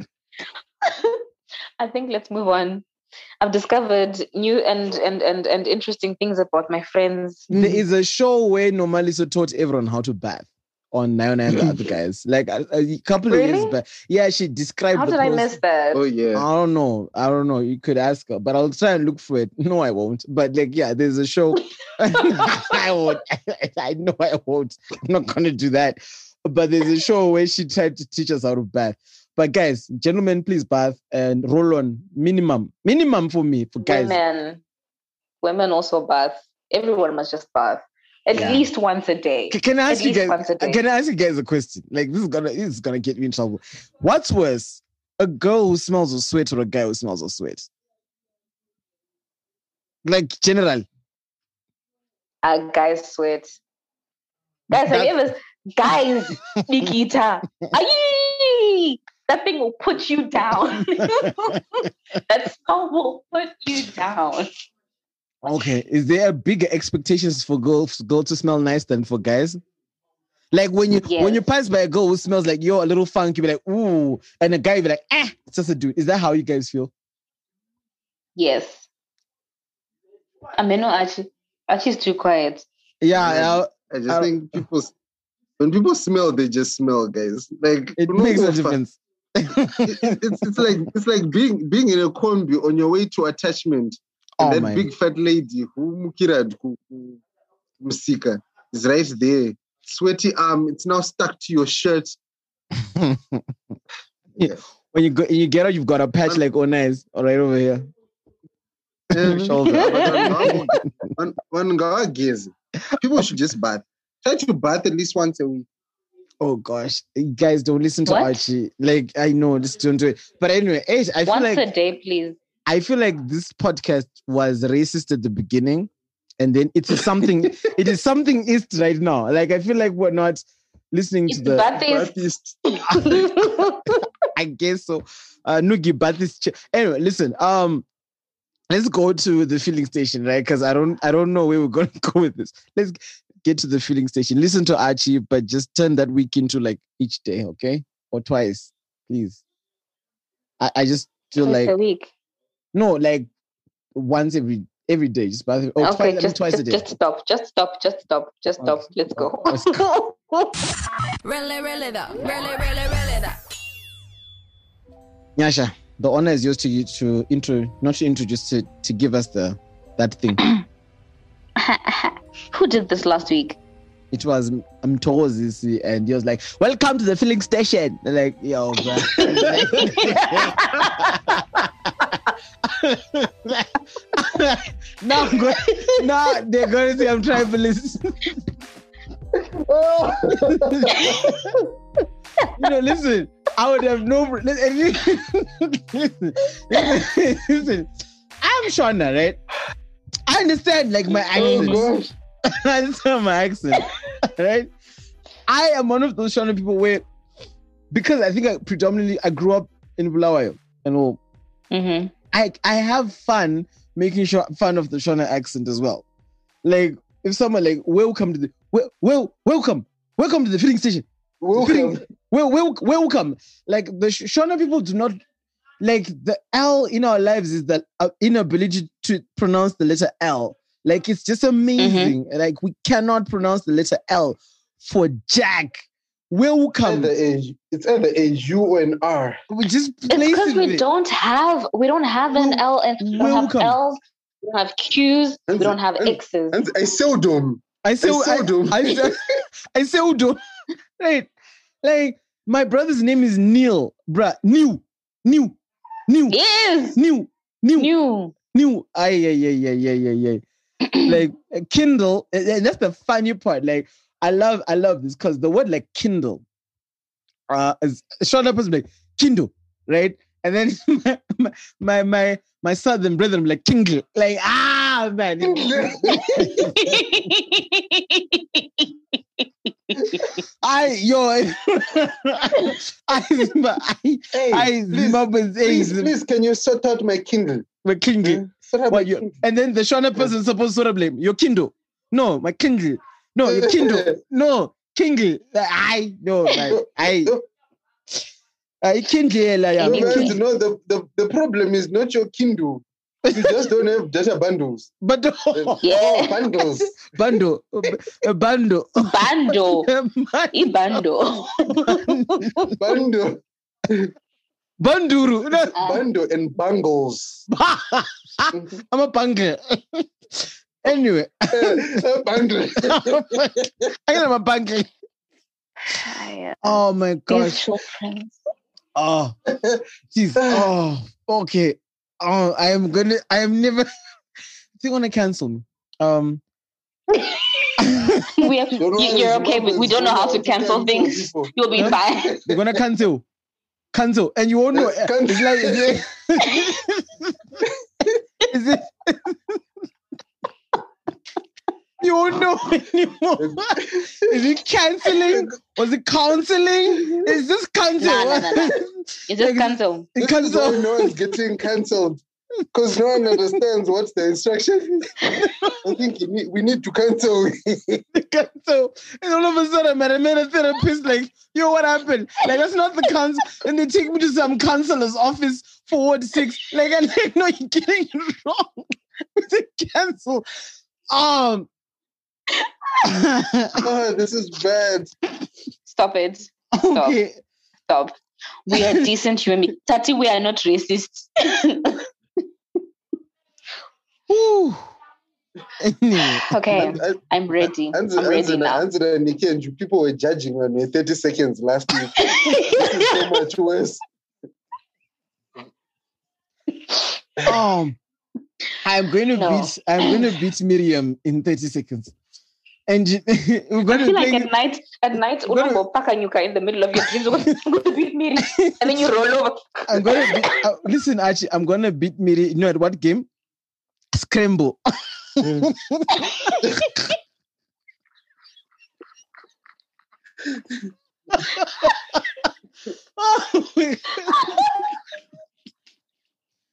I think let's move on. I've discovered new and and and and interesting things about my friends. there is a show where Normaliso taught everyone how to bath on Naona and the other guys. Like a, a couple of years Really? back. Yeah, she described How the did I process. miss that? Oh yeah. I don't know. I don't know. You could ask her, but I'll try and look for it. No, I won't. But like, yeah, there's a show. I won't. I know I won't. I'm not gonna do that. But there's a show where she tried to teach us how to bath. But guys, gentlemen, please bath and roll on minimum, minimum for me, for guys. Women, women also bath. Everyone must just bath at Yeah. least once a day. C- Can I ask At you least guys? once a day. Can I ask you guys a question? Like this is gonna this is gonna get me in trouble. What's worse, a girl who smells of sweat or a guy who smells of sweat? Like general. Uh, guys sweat. Guys, have you ever guys Nikita? Aye! That thing will put you down. That smell will put you down. Okay, is there a bigger expectations for girls girl to smell nice than for guys? Like when you when you Yes. pass by a girl who smells like you're a little funky, be like ooh, and a guy be like ah, it's just a dude. Is that how you guys feel? Yes. I mean, no, Archie. Archie's too quiet. Yeah, Yeah. yeah, I just I- think people when people smell, they just smell, guys. Like it no makes a offer. difference. It- it's it's like it's like being being in a combi on your way to attachment. And Oh that my. big fat lady who mukira ku- ku- musika is right there. Sweaty arm, it's now stuck to your shirt. Yeah. When you go, you get out, you've got a patch like Onai's right over here. Um, Shoulder. one- one guy gets it. People should just bath. Try to bath at least once a week. Oh gosh, you guys don't listen to What? Archie. Like I know, just don't do it. But anyway, Ace, I feel Once like a day, please. I feel like this podcast was racist at the beginning, and then it is something. it is something East right now. Like I feel like we're not listening to the. That is Bathist. I guess so. Uh, Nugi, but this. Ch- anyway, listen. Um, let's go to the filling station, right? Because I don't, I don't know where we're going to go with this. Let's get to the filling station, listen to Archie, but just turn that week into like each day, okay? Or twice, please. I, I just feel Twice like a week. no, like once every every day, just by the or Okay, twice, I mean, just, twice just, a day. just stop. Just stop. Just stop. Just stop. Okay. Let's go. Let's go. Really, really though. Really, really, really though. Nyasha, the honor is yours to you to intro, not to introduce, to to give us the that thing. Who did this last week? It was Mthokozisi, and he was like, "Welcome to the filling station." They're like, yo, bro. now, I'm going, now they're going to say I'm tribalist. You know, listen, I would have no. Listen, listen, listen, I'm Shona, right? I understand, like, my accent. Oh, gosh. I understand my accent, right? I am one of those Shona people where, because I think I predominantly I grew up in Bulawayo and all, Mm-hmm. I I have fun making sure fun of the Shona accent as well. Like if someone like welcome to the well, well welcome welcome to the filling station. Welcome. Well, well, welcome. Like the Shona people do not like the L in our lives is the uh, inability to pronounce the letter L. Like it's just amazing. Mm-hmm. Like we cannot pronounce the letter L for Jack. Welcome. It's either a, it's either a U or an R. We just It's place because it we with- don't have we don't have an L and we don't have Welcome. L's, we don't have Q's, we And- don't have and- X's. And I seldom. I say, I I, seldom. I, say, I say, Udo. Right. Like, my brother's name is Neil. Bruh. New. New. New. Yes, New. New. new. New. Ay, ay, ay, ay, ay, ay, ay. Like, uh, Kindle. And and that's the funny part. Like, I love, I love this because the word like Kindle, uh, is short up as like Kindle, right? And then my, my, my, my southern brother, I'm like Kingle. Like, ah, man. I yo, I I Hey, I please, Zimbabwe's please, age, please, can you sort out my Kindle? my Kindle. Huh? Sort out my What you? Kindle. And then the Shona person is supposed to sort of blame your Kindle. No, my Kindle. No, your Kindle. No, Kindle. I no, like, I I Kindle. Like, No, I'm man, Kindle. no, the, the, the problem is not your Kindle. You just don't have data bundles. But Oh, Yeah. bundles. bando, a bando, Bando. Ibando. Bundle. banduru. No, Bundle and bangles. I'm a banker. Anyway, Bundle. I am a banker. Oh my These gosh. children. Oh, jeez. Oh, okay. Oh, I am gonna. I am never. They're gonna cancel me. Um. We have, you, Don't worry, you're okay. We, we don't know how to Zimbabweans cancel cancel things. people. You'll be Huh? fine. They're gonna cancel. Cancel, and you won't know. Uh, cancel. It's like. It's like is it? You won't know anymore. Is it canceling? Was it counseling? Is this cancel? No, no, no, no. It's just cancel. It This is why cancel. no one's getting cancelled. Because no one understands what's the instruction. I think you need, we need to cancel. Cancel. And all of a sudden, man, I met a therapist like, yo, what happened? Like, that's not the council. And they take me to some counselor's office for Ward six. Like, I'm like, no, you're getting it wrong. It's a cancel. Um. Oh, this is bad. Stop it. okay. Stop. We are decent human beings. Tati, we are not racist. Whew. Anyway. Okay, And- and- I'm ready. Answer, I'm ready answer, now. answer, Nikki, and you people were judging when we thirty seconds last week. This is so much worse. Um, I'm going to No. beat. I'm going to beat Miriam in thirty seconds, and you- we're I going to feel like play. at night, at night, What do- Urambo Pakanyuka in the middle of your dreams, you're going to beat me, and then you roll over. I'm going to beat. Uh, listen, Archie, I'm going to beat Miri. You know at what game? Scramble. Oh my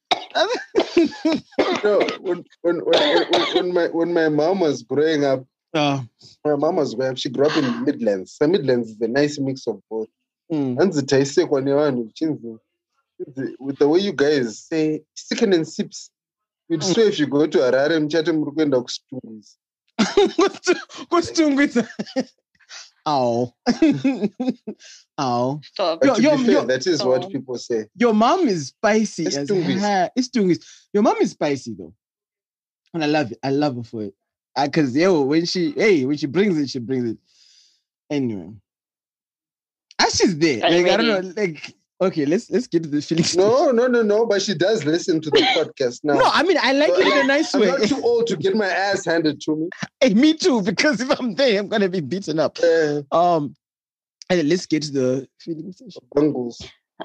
No, when, when, when, when, when my when my mom was growing up, Uh, My mom was where she grew up in the Midlands. The Midlands is a nice mix of both. mm. And the taste when you want to with the way you guys say chicken and sips, you'd swear if you go to Harare and chat and Murukenda Kustunguis. What's doing with that? Ow. Ow. Stop. But Yo, to yo, be fair, yo. that is Oh. what people say. Your mom is spicy. It's as Tungis. ha- It's Tungis. Your mom is spicy though. And I love it. I love her for it. Because yo, when she hey, when she brings it, she brings it. Anyway. As she's there. Are you Like, I don't ready? know. Like, okay, let's let's get to the feelings. No, no, no, no. But she does listen to the podcast now. No, I mean I like So, it in a nice I'm way. not too old to get my ass handed to me. Hey, me too, because if I'm there, I'm gonna be beaten up. Uh, Um and let's get to the feeling session. bungles.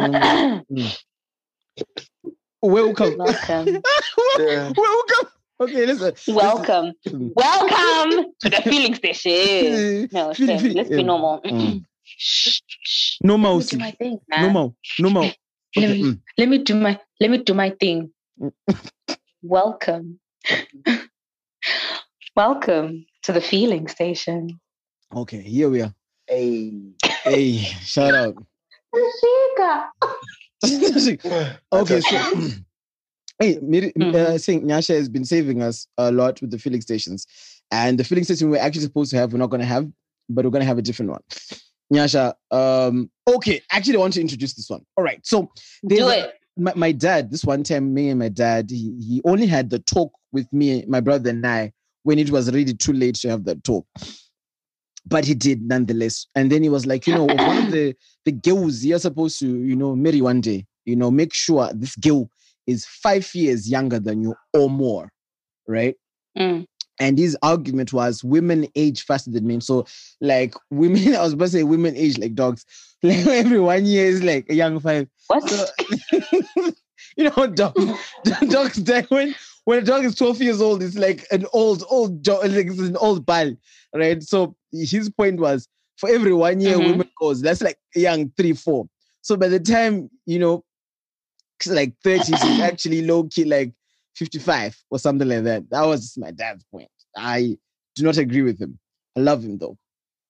Welcome. Welcome. Yeah. Welcome. Okay, listen. Welcome. listen. Welcome to the feeling station. No, Feel- shame. feel- Let's be yeah. normal. Mm. Shh, shh. No Let me mouse. do my thing, No man. more. No more. Let Okay, me mm. let me do my let me do my thing. Mm. Welcome. Welcome to the feeling station. Okay, here we are. Hey. Hey, shout out. Okay, so hey, Miri, Mhm. uh, saying Nyasha has been saving us a lot with the filling stations, and the filling station we're actually supposed to have, we're not going to have, but we're going to have a different one. Nyasha, um, okay, actually, I want to introduce this one. All right, so there's Do a- it. My, my dad, this one time, me and my dad, he, he only had the talk with me, my brother, and I when it was really too late to have that talk. But he did nonetheless. And then he was like, you know, one of the, the girls you're supposed to, you know, marry one day, you know, make sure this girl is five years younger than you or more, right? Mm. And his argument was women age faster than men. So, like, women, I was about to say women age like dogs. Like, every one year is like a young five. What? So, you know, dogs, dogs die when, when a dog is twelve years old, it's like an old, old dog, like it's an old ball, right? So his point was for every one year Mhm. women goes, that's like a young three, four. So by the time, you know, it's like thirty, it's actually low key like fifty-five or something like that. That was my dad's point. I do not agree with him. I love him though.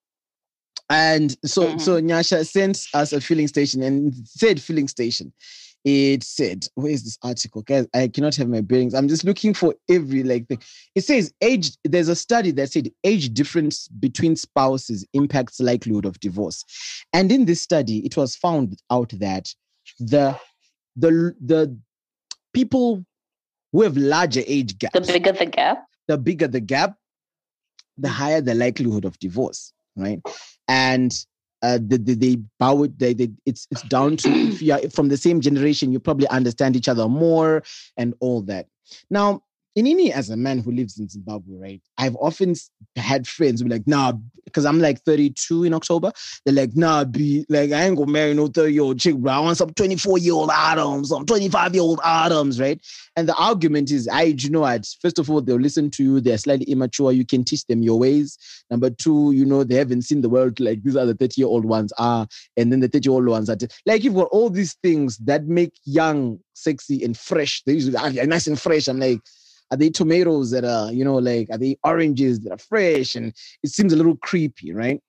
And so, Mhm. so Nyasha sent us a filling station and it said filling station. It said, where is this article? Guys, I cannot have my bearings. I'm just looking for every like thing. It says age, there's a study that said age difference between spouses impacts likelihood of divorce. And in this study, it was found out that the the the people who have larger age gaps, The bigger the gap. the bigger the gap, the higher the likelihood of divorce, right? And uh, they, they, they bow it. They, they, it's it's down to if you are from the same generation, you probably understand each other more and all that. Now, Inini, as a man who lives in Zimbabwe, right? I've often s- had friends who be like, nah, because I'm like thirty-two in October. They're like, nah, be like, I ain't gonna marry no thirty-year-old chick, bro. I want some twenty-four-year-old Adams, some twenty-five-year-old Adams, right? And the argument is, I, you know what? First of all, they'll listen to you. They're slightly immature. You can teach them your ways. Number two, you know, they haven't seen the world like these other thirty-year-old ones are. And then the thirty-year-old ones are t- like, you've got all these things that make young, sexy, and fresh. They usually are nice and fresh. I'm like, are they tomatoes that are, you know, like, are they oranges that are fresh? And it seems a little creepy, right?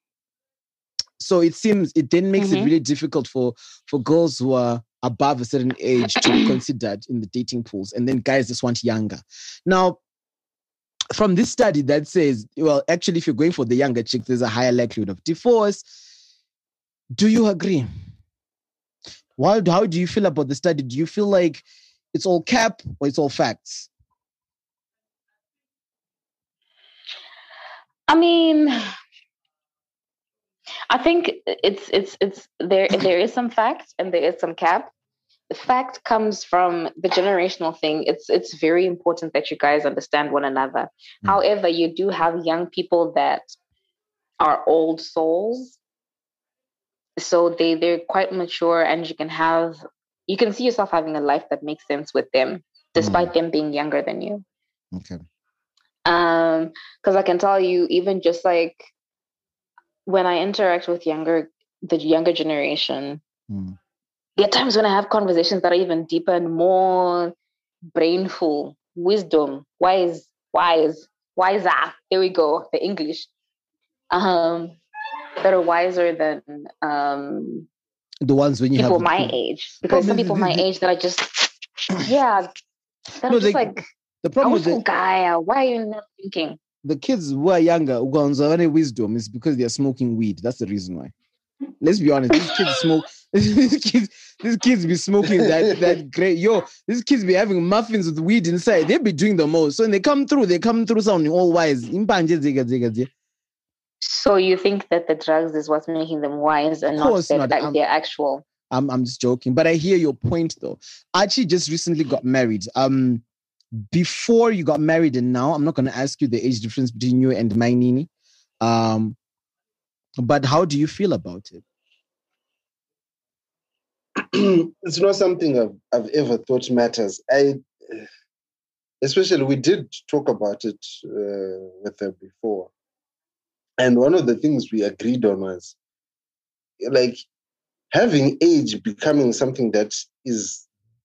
So it seems, it then makes it Mhm. really difficult for, for girls who are above a certain age to be considered in the dating pools. And then guys just want younger. Now, from this study that says, well, actually, if you're going for the younger chick, there's a higher likelihood of divorce. Do you agree? How, how do you feel about the study? Do you feel like it's all cap or it's all facts? I mean, I think it's it's it's there. There is some fact and there is some cap. The fact comes from the generational thing. It's it's very important that you guys understand one another. Mm. However, you do have young people that are old souls, so they they're quite mature, and you can have you can see yourself having a life that makes sense with them, despite them being younger than you. Okay. Um, because I can tell you, even just like when I interact with younger the younger generation, Mm. there are times when I have conversations that are even deeper and more brainful, wisdom, wise, wise, wiser. There we go, the English. Um, that are wiser than um The ones when you people have my age, because No, some the- people the- my the- age that are just yeah, that No, are just they- like, the problem with powerful the, guy. uh, Why are you not thinking? the kids who are younger who got any wisdom is because they're smoking weed. That's the reason why. Let's be honest. These kids smoke. These kids, these kids be smoking that that great. Yo, these kids be having muffins with weed inside. They be doing the most. So when they come through, they come through sounding all wise. Impanje ziga ziga ziga. So you think that the drugs is what's making them wise and Of not course their, not. like, I'm- their actual? I'm I'm just joking, but I hear your point though. Archie just recently got married. Um, before you got married and now, I'm not going to ask you the age difference between you and my Nini. Um, but how do you feel about it? It's not something I've, I've ever thought matters. I, especially, we did talk about it uh, with her before. And one of the things we agreed on was like having age becoming something that is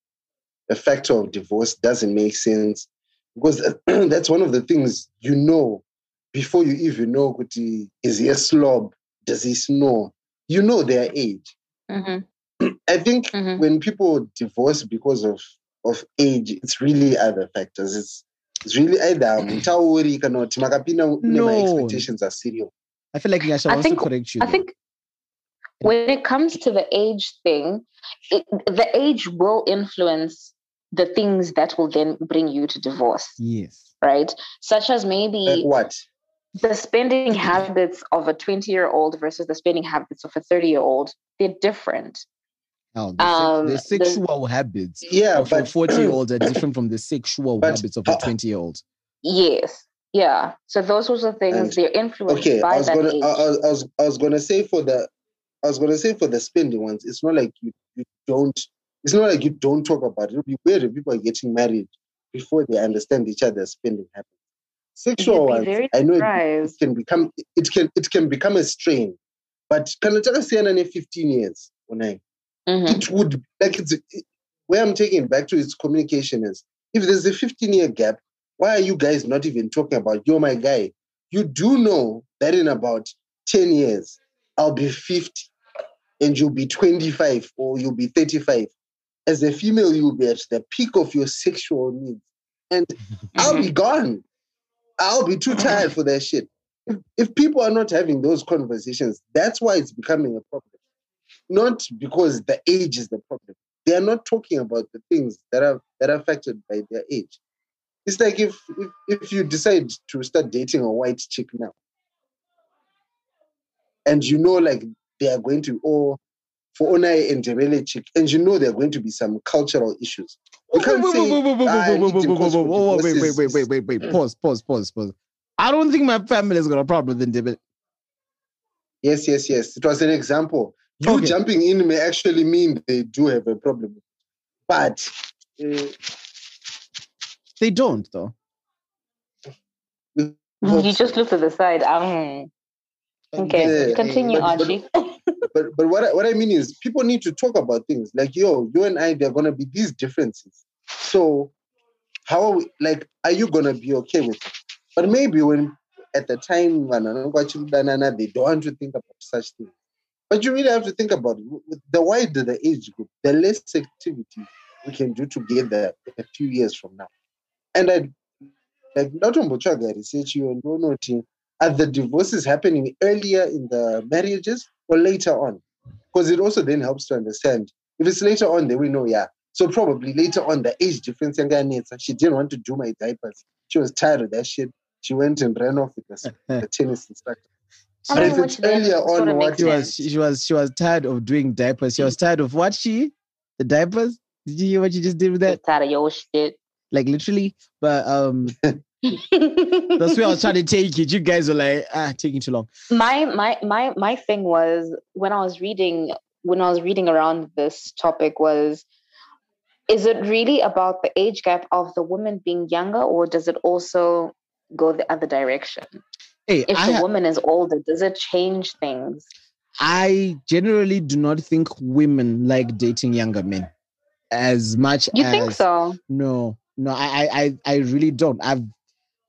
a factor of divorce doesn't make sense, because that's one of the things you know before you even know, Kuti, is he a slob? Does he snore? You know their age. Mm-hmm. I think Mhm. when people divorce because of, of age, it's really other factors. It's it's really either mutauri kana kuti makapinda mune No. my expectations are serious. I feel like Nyasha I wants think- to correct you. I though. think when it comes to the age thing, it, the age will influence the things that will then bring you to divorce, Yes. right? Such as Uh, maybe what? the spending habits of a twenty-year-old versus the spending habits of a thirty-year-old. They're different. Oh, the, Um, sex, the the- sexual habits Yeah, of a but forty-year-old are different from the sexual But habits of a how- twenty-year-old. Yes. Yeah. So those sorts of things, And- they're influenced okay, by I was that gonna age. I, I, I was I was gonna say for the I was gonna say for the spending ones, it's not like you, you don't it's not like you don't talk about it. It'll be weird if people are getting married before they understand each other's spending habits. Sexual You'd be ones, very I know it, it surprised. can become it can it can become a strain. But can I just say in fifteen years when I Mhm. it would like it's it, where I'm taking it back to its communication is if there's a fifteen year gap, why are you guys not even talking about you're my guy? You do know that in about ten years I'll be fifty and you'll be twenty-five or you'll be thirty-five. As a female, you'll be at the peak of your sexual needs. And I'll be gone. I'll be too tired for that shit. If, if people are not having those conversations, that's why it's becoming a problem. Not because the age is the problem. They are not talking about the things that are that are affected by their age. It's like if if, if you decide to start dating a white chick now, and you know like they are going to, or for Onai and Ndebele chick, and you know there are going to be some cultural issues. You Wait, can't wait, say, wait, wait, wait, "Ah, wait, wait, Leading wait, cause wait, for wait, wait, divorce wait, is- wait, wait, wait, wait, wait. Pause, pause, pause, pause. I don't think my family has got a problem with Ndebele. Yes, yes, yes. It was an example. You Okay. jumping in may actually mean they do have a problem. But uh, They don't, though. we hope You so. just look to the side. Um, okay, Yeah, continue, but- but- Archie. But but what I, what I mean is people need to talk about things like yo, you and I, there are gonna be these differences. So how are we like are you gonna be okay with it? But maybe when at the time when they don't want to think about such things. But you really have to think about it. With the wider the age group, the less activity we can do together a few years from now. And I like not on Bochaga research you and don't know are the divorces happening earlier in the marriages or later on? Because it also then helps to understand if it's later on, then we know, yeah. So probably later on, the age difference, she didn't want to do my diapers. She was tired of that shit. She went and ran off with the, the tennis instructor. I But mean, if which it's then earlier sort on, of what makes She was, sense. she, she was, she was tired of doing diapers. She was tired of what she, the diapers. Did you hear what you just did with that? Just tired of your shit. Like literally, but um, that's where I was trying to take it. You guys were like, ah, taking too long. my my my my thing was when I was reading when I was reading around this topic was, is it really about the age gap of the woman being younger, or does it also go the other direction? Hey, If I, the ha- woman is older, does it change things? I generally do not think women like dating younger men as much You as think so? no, no, I, I, I I really don't. I've,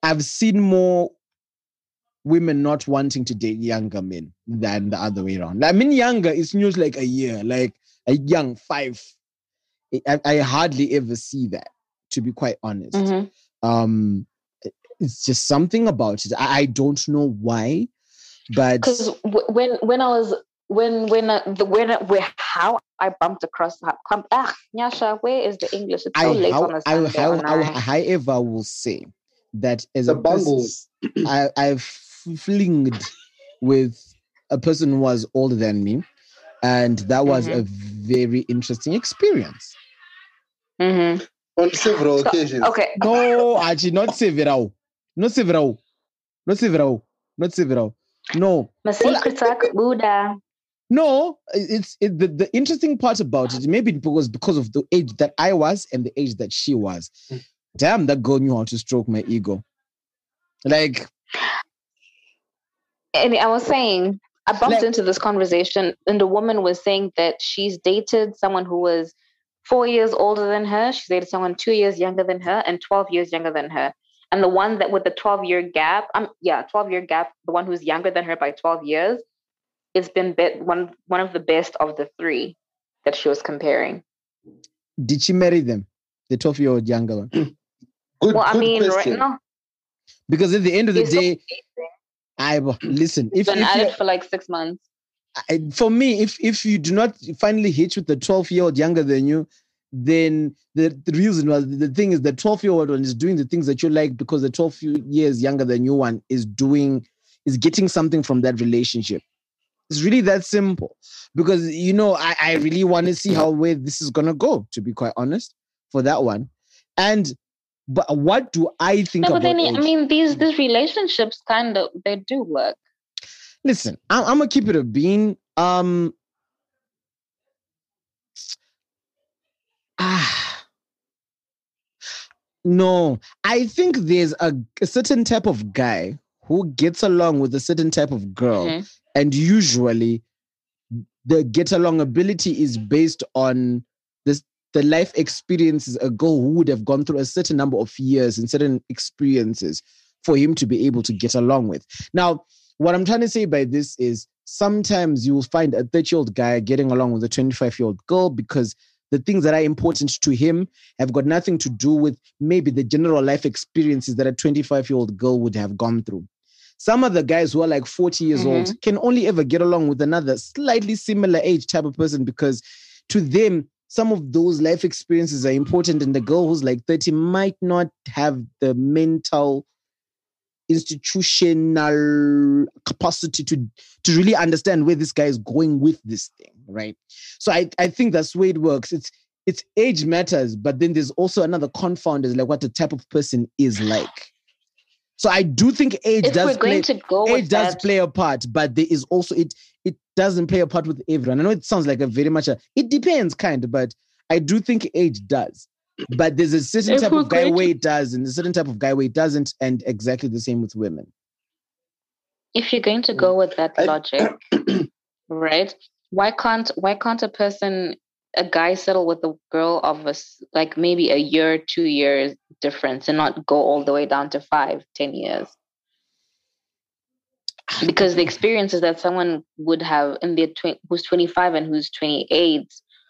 I've seen more women not wanting to date younger men than the other way around. I mean, younger is news like a year, like a young five. I, I hardly ever see that, to be quite honest. Mm-hmm. Um, it's just something about it. I, I don't know why, but because w- when when I was when when uh, the when uh, where how I bumped across that. Ah, Nyasha, where is the English? It's so I, late how, on the I, Sunday. how, on how, I- however, I will say that as The a person, bungles. I, I've flinged with a person who was older than me, and that was Mhm. a very interesting experience. Mhm. On several So, occasions. okay. No, actually, not several, not several, not several, not several. No, Masikritak Buddha. no. It's it, the the interesting part about it. Maybe it was because of the age that I was and the age that she was. Damn, that girl knew how to stroke my ego. Like, And I was saying, I bumped Like- into this conversation, and the woman was saying that she's dated someone who was four years older than her. She's dated someone two years younger than her and twelve years younger than her. And the one that with the twelve year gap, um, yeah, twelve year gap, the one who's younger than her by twelve years, it's been be- one one of the best of the three that she was comparing. did she marry them? The twelve-year-old younger one? Good, Well, I good mean, question. right now, Because at the end of the he's still day, I listen. If, been if at you, it for like six months. I, for me, if if you do not finally hitch with the twelve-year-old younger than you, then the, the reason was the thing is the twelve-year-old one is doing the things that you like because the twelve years younger than you one is doing is getting something from that relationship. It's really that simple. Because you know, I, I really want to see how where this is gonna go, to be quite honest, for that one. And but what do I think No, but about then age? I mean, these these relationships kind of they do work. Listen, I'm, I'm gonna keep it a bean. Um, ah, no, I think there's a, a certain type of guy who gets along with a certain type of girl, Mhm. and usually the get along ability is based on this the life experiences a girl who would have gone through a certain number of years and certain experiences for him to be able to get along with. Now, what I'm trying to say by this is sometimes you will find a thirty-year-old guy getting along with a twenty-five-year-old girl because the things that are important to him have got nothing to do with maybe the general life experiences that a twenty-five-year-old girl would have gone through. Some of the guys who are like forty years Mhm. old can only ever get along with another slightly similar age type of person because to them, some of those life experiences are important, and the girl who's like thirty might not have the mental institutional capacity to to really understand where this guy is going with this thing, right? So I, I think that's the way it works. It's it's age matters, but then there's also another confounders like what the type of person is like. So I do think age If does we're going play to go age with does that, play a part, but there is also it it doesn't play a part with everyone. I know it sounds like a very much a it depends kind, but I do think age does. But there's a certain If type we're of guy going to- where it does, and a certain type of guy where it doesn't, and exactly the same with women. if you're going to go with that I- logic, right? Why can't why can't a person a guy settle with a girl of a s- like maybe a year, two years difference, and not go all the way down to five, ten years? Because the experiences that someone would have in their tw- who's twenty-five and who's twenty-eight,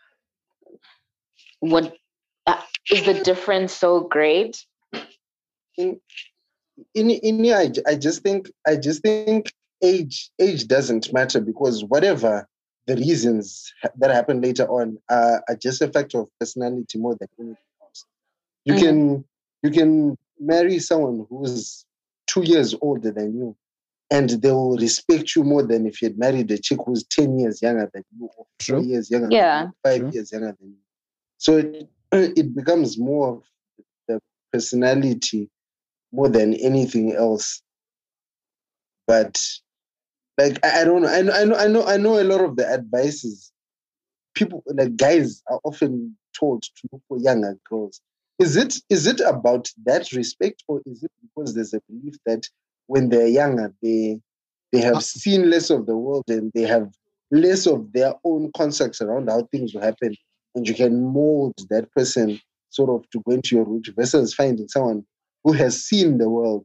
what uh, is the difference so great? in in in yeah, I, I just think I just think age age doesn't matter because whatever the reasons ha- that happen later on are, are just a factor of personality more than anything else. You Mhm. can you can marry someone who's two years older than you, and they will respect you more than if you had married a chick who's ten years younger than you or True. four years younger Yeah. than you, five True. years younger than you. So it it becomes more of the personality more than anything else. But like I, I don't know. I know I know I know I know a lot of the advices people like guys are often told to look for younger girls. Is it is it about that respect, or is it because there's a belief that when they're younger they they have Uh, seen less of the world and they have less of their own concepts around how things will happen, and you can mold that person sort of to go into your route versus finding someone who has seen the world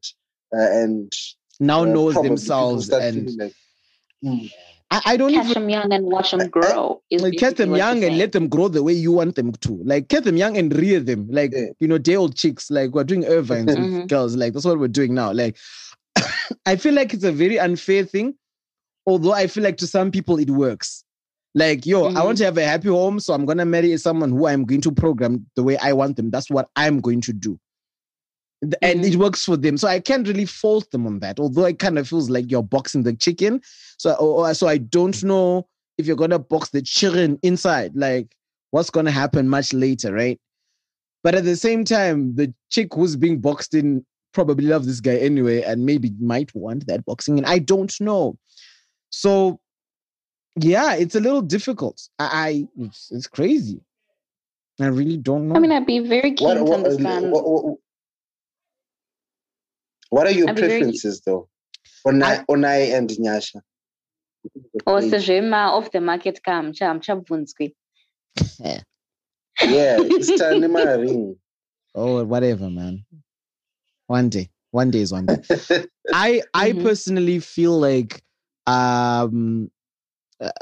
uh, and now uh, knows probably themselves people start and feeling like, mm, I, I don't Catch even them young and watch them grow. Is like, catch basically them what you're young and saying. let them grow the way you want them to. Like catch them young and rear them. Like Yeah. you know, day old chicks. Like we're doing Irvines with Mhm. girls. Like that's what we're doing now. Like I feel like it's a very unfair thing. Although I feel like to some people it works. Like, yo, I Mhm. want to have a happy home, so I'm gonna marry someone who I'm going to program the way I want them. That's what I'm going to do. And Mhm. it works for them. So I can't really fault them on that. Although it kind of feels like you're boxing the chicken. So, or, or- so I don't know if you're gonna box the chicken inside. Like, what's gonna happen much later, right? But at the same time, the chick who's being boxed in probably loves this guy anyway, and maybe might want that boxing in. I don't know. So yeah, it's a little difficult. I, I it's, it's crazy. I really don't know. I mean, I'd be very keen what, to what, understand. what, what, what are your I'd be very- preferences though? Onai, Onai and Nyasha. Or Sejema off the market kam cham chabvunskwi. Yeah, it's time in my ring. Oh, whatever, man. One day, one day is one day. I I Mhm. personally feel like um uh,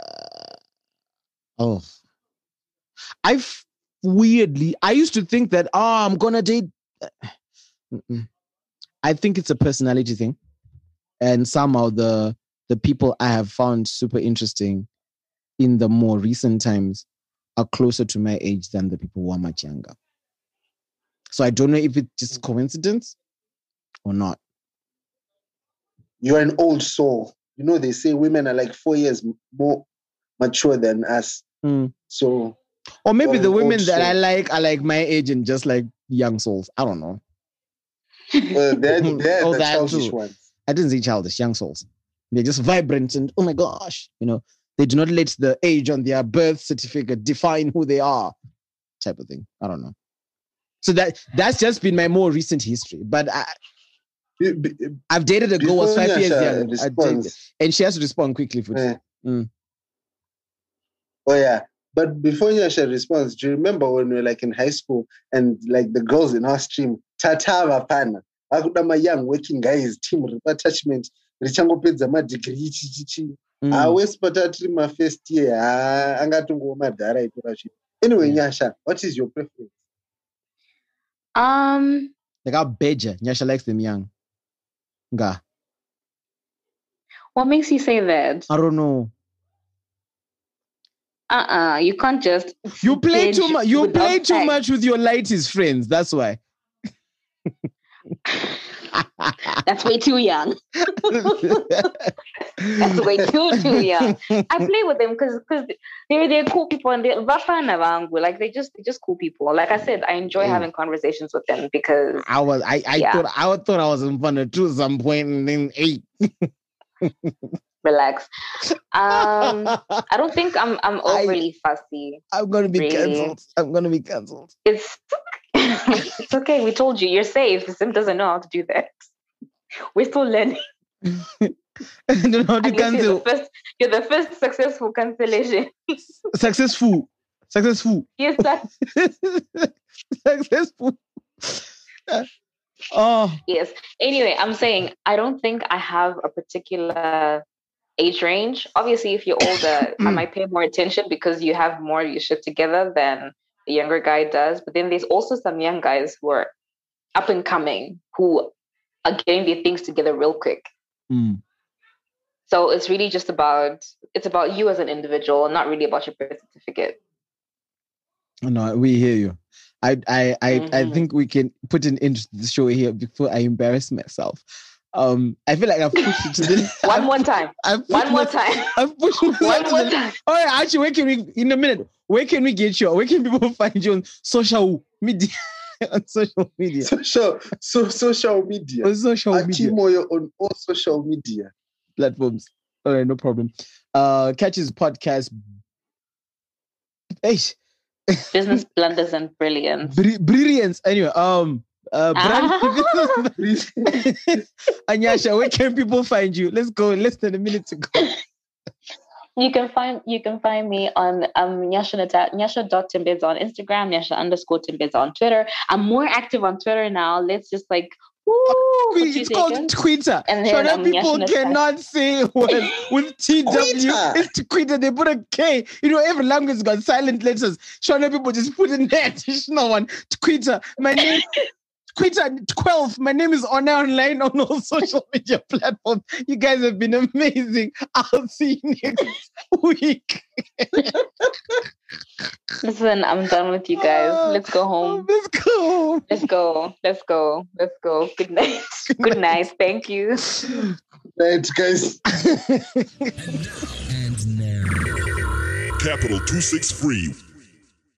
oh I f- weirdly I used to think that oh I'm gonna date. Mm-mm. I think it's a personality thing, and somehow the the people I have found super interesting in the more recent times are closer to my age than the people who are much younger. So I don't know if it's just coincidence or not. You're an old soul. You know, they say women are like four years m- more mature than us. Mm. So, Or maybe You're the an women old that I soul. like are like my age and just like young souls. I don't know. uh, they're, they're Oh, the that childish too. ones. I didn't say childish, young souls. They're just vibrant and oh my gosh, you know, they do not let the age on their birth certificate define who they are, type of thing. I don't know. So that that's just been my more recent history. But I, Be- be- I've dated a girl who was Before five years Nyasha young, I dated- responds, and she has to respond quickly for eh, Mm. oh yeah. But before Nyasha responds, do you remember when we were like in high school and like the girls in our stream, Tatava Pana, Akudama young working guys, team attachment, richangopedza madegree chichichi. Mm. Awesi patati my first year, ah, angatungo madhara itora zvinhu. Anyway, Yeah. Nyasha, what is your preference? Um, Like how Beja, Nyasha likes them young. Nga. what makes you say that? I don't know. Uh-uh, you can't just You play too gauge much. You without play too facts. much with your lighties friends. That's why. That's way too young. That's way too too young. I play with them because because they're they're cool people and they're Bafana Vangu. Like they just they're just cool people. Like I said, I enjoy Mm. having conversations with them because I was I, I Yeah. thought I thought I was in fun of two some point and then eight. relax. Um, I don't think I'm I'm I- overly fussy. I'm gonna be Really? cancelled. I'm gonna be cancelled. It's it's okay. We told you you're safe. Sim doesn't know how to do that. We're still learning. I don't know how to And you see, cancel. the first, you're the first successful cancellation. Successful. Successful. Yes, sir. Successful. Oh. Yes. Anyway, I'm saying I don't think I have a particular age range. Obviously, if you're older, I might pay more attention because you have more of your shit together than the younger guy does. But then there's also some young guys who are up and coming who are getting their things together real quick. Mm. So it's really just about it's about you as an individual, not really about your birth certificate. No, we hear you. I I I, I Mhm. think we can put an end to the show here before I embarrass myself. Um, I feel like I've pushed it to the One I've, more time. I've pushed One more my- time. I've pushed myself One to more the- time. All right, actually, where can we in a minute? Where can we get you? Where can people find you on social media? on social media. Social, so social media. On social media Akimoyo on all social media. platforms. All right, no problem. Uh, catch his podcast. Hey, Business blunders and brilliance. br- brilliance. Anyway, um, uh, brand. Anyasha, where can people find you? Let's go. Less than a minute to go. You can find you can find me on um Nyasha Nata- Nyasha dot Timbeds on Instagram, Nyasha underscore Timbeds on Twitter. I'm more active on Twitter now. Let's just like Woo, for It's two called seconds. Twitter. And then Shona I'm people Nyashina's cannot say well with T W. Twitter. It's Twitter. They put a K. You know, every language got silent letters. Shona people just put in the additional one. Twitter. My name. Twitter twelve. My name is Ona Online on all social media platforms. You guys have been amazing. I'll see you next week. Listen, I'm done with you guys. Let's go home. Let's go. Let's go. Let's go. Let's go. Good night. Good night. Thank you. Right, guys. Capital two six three.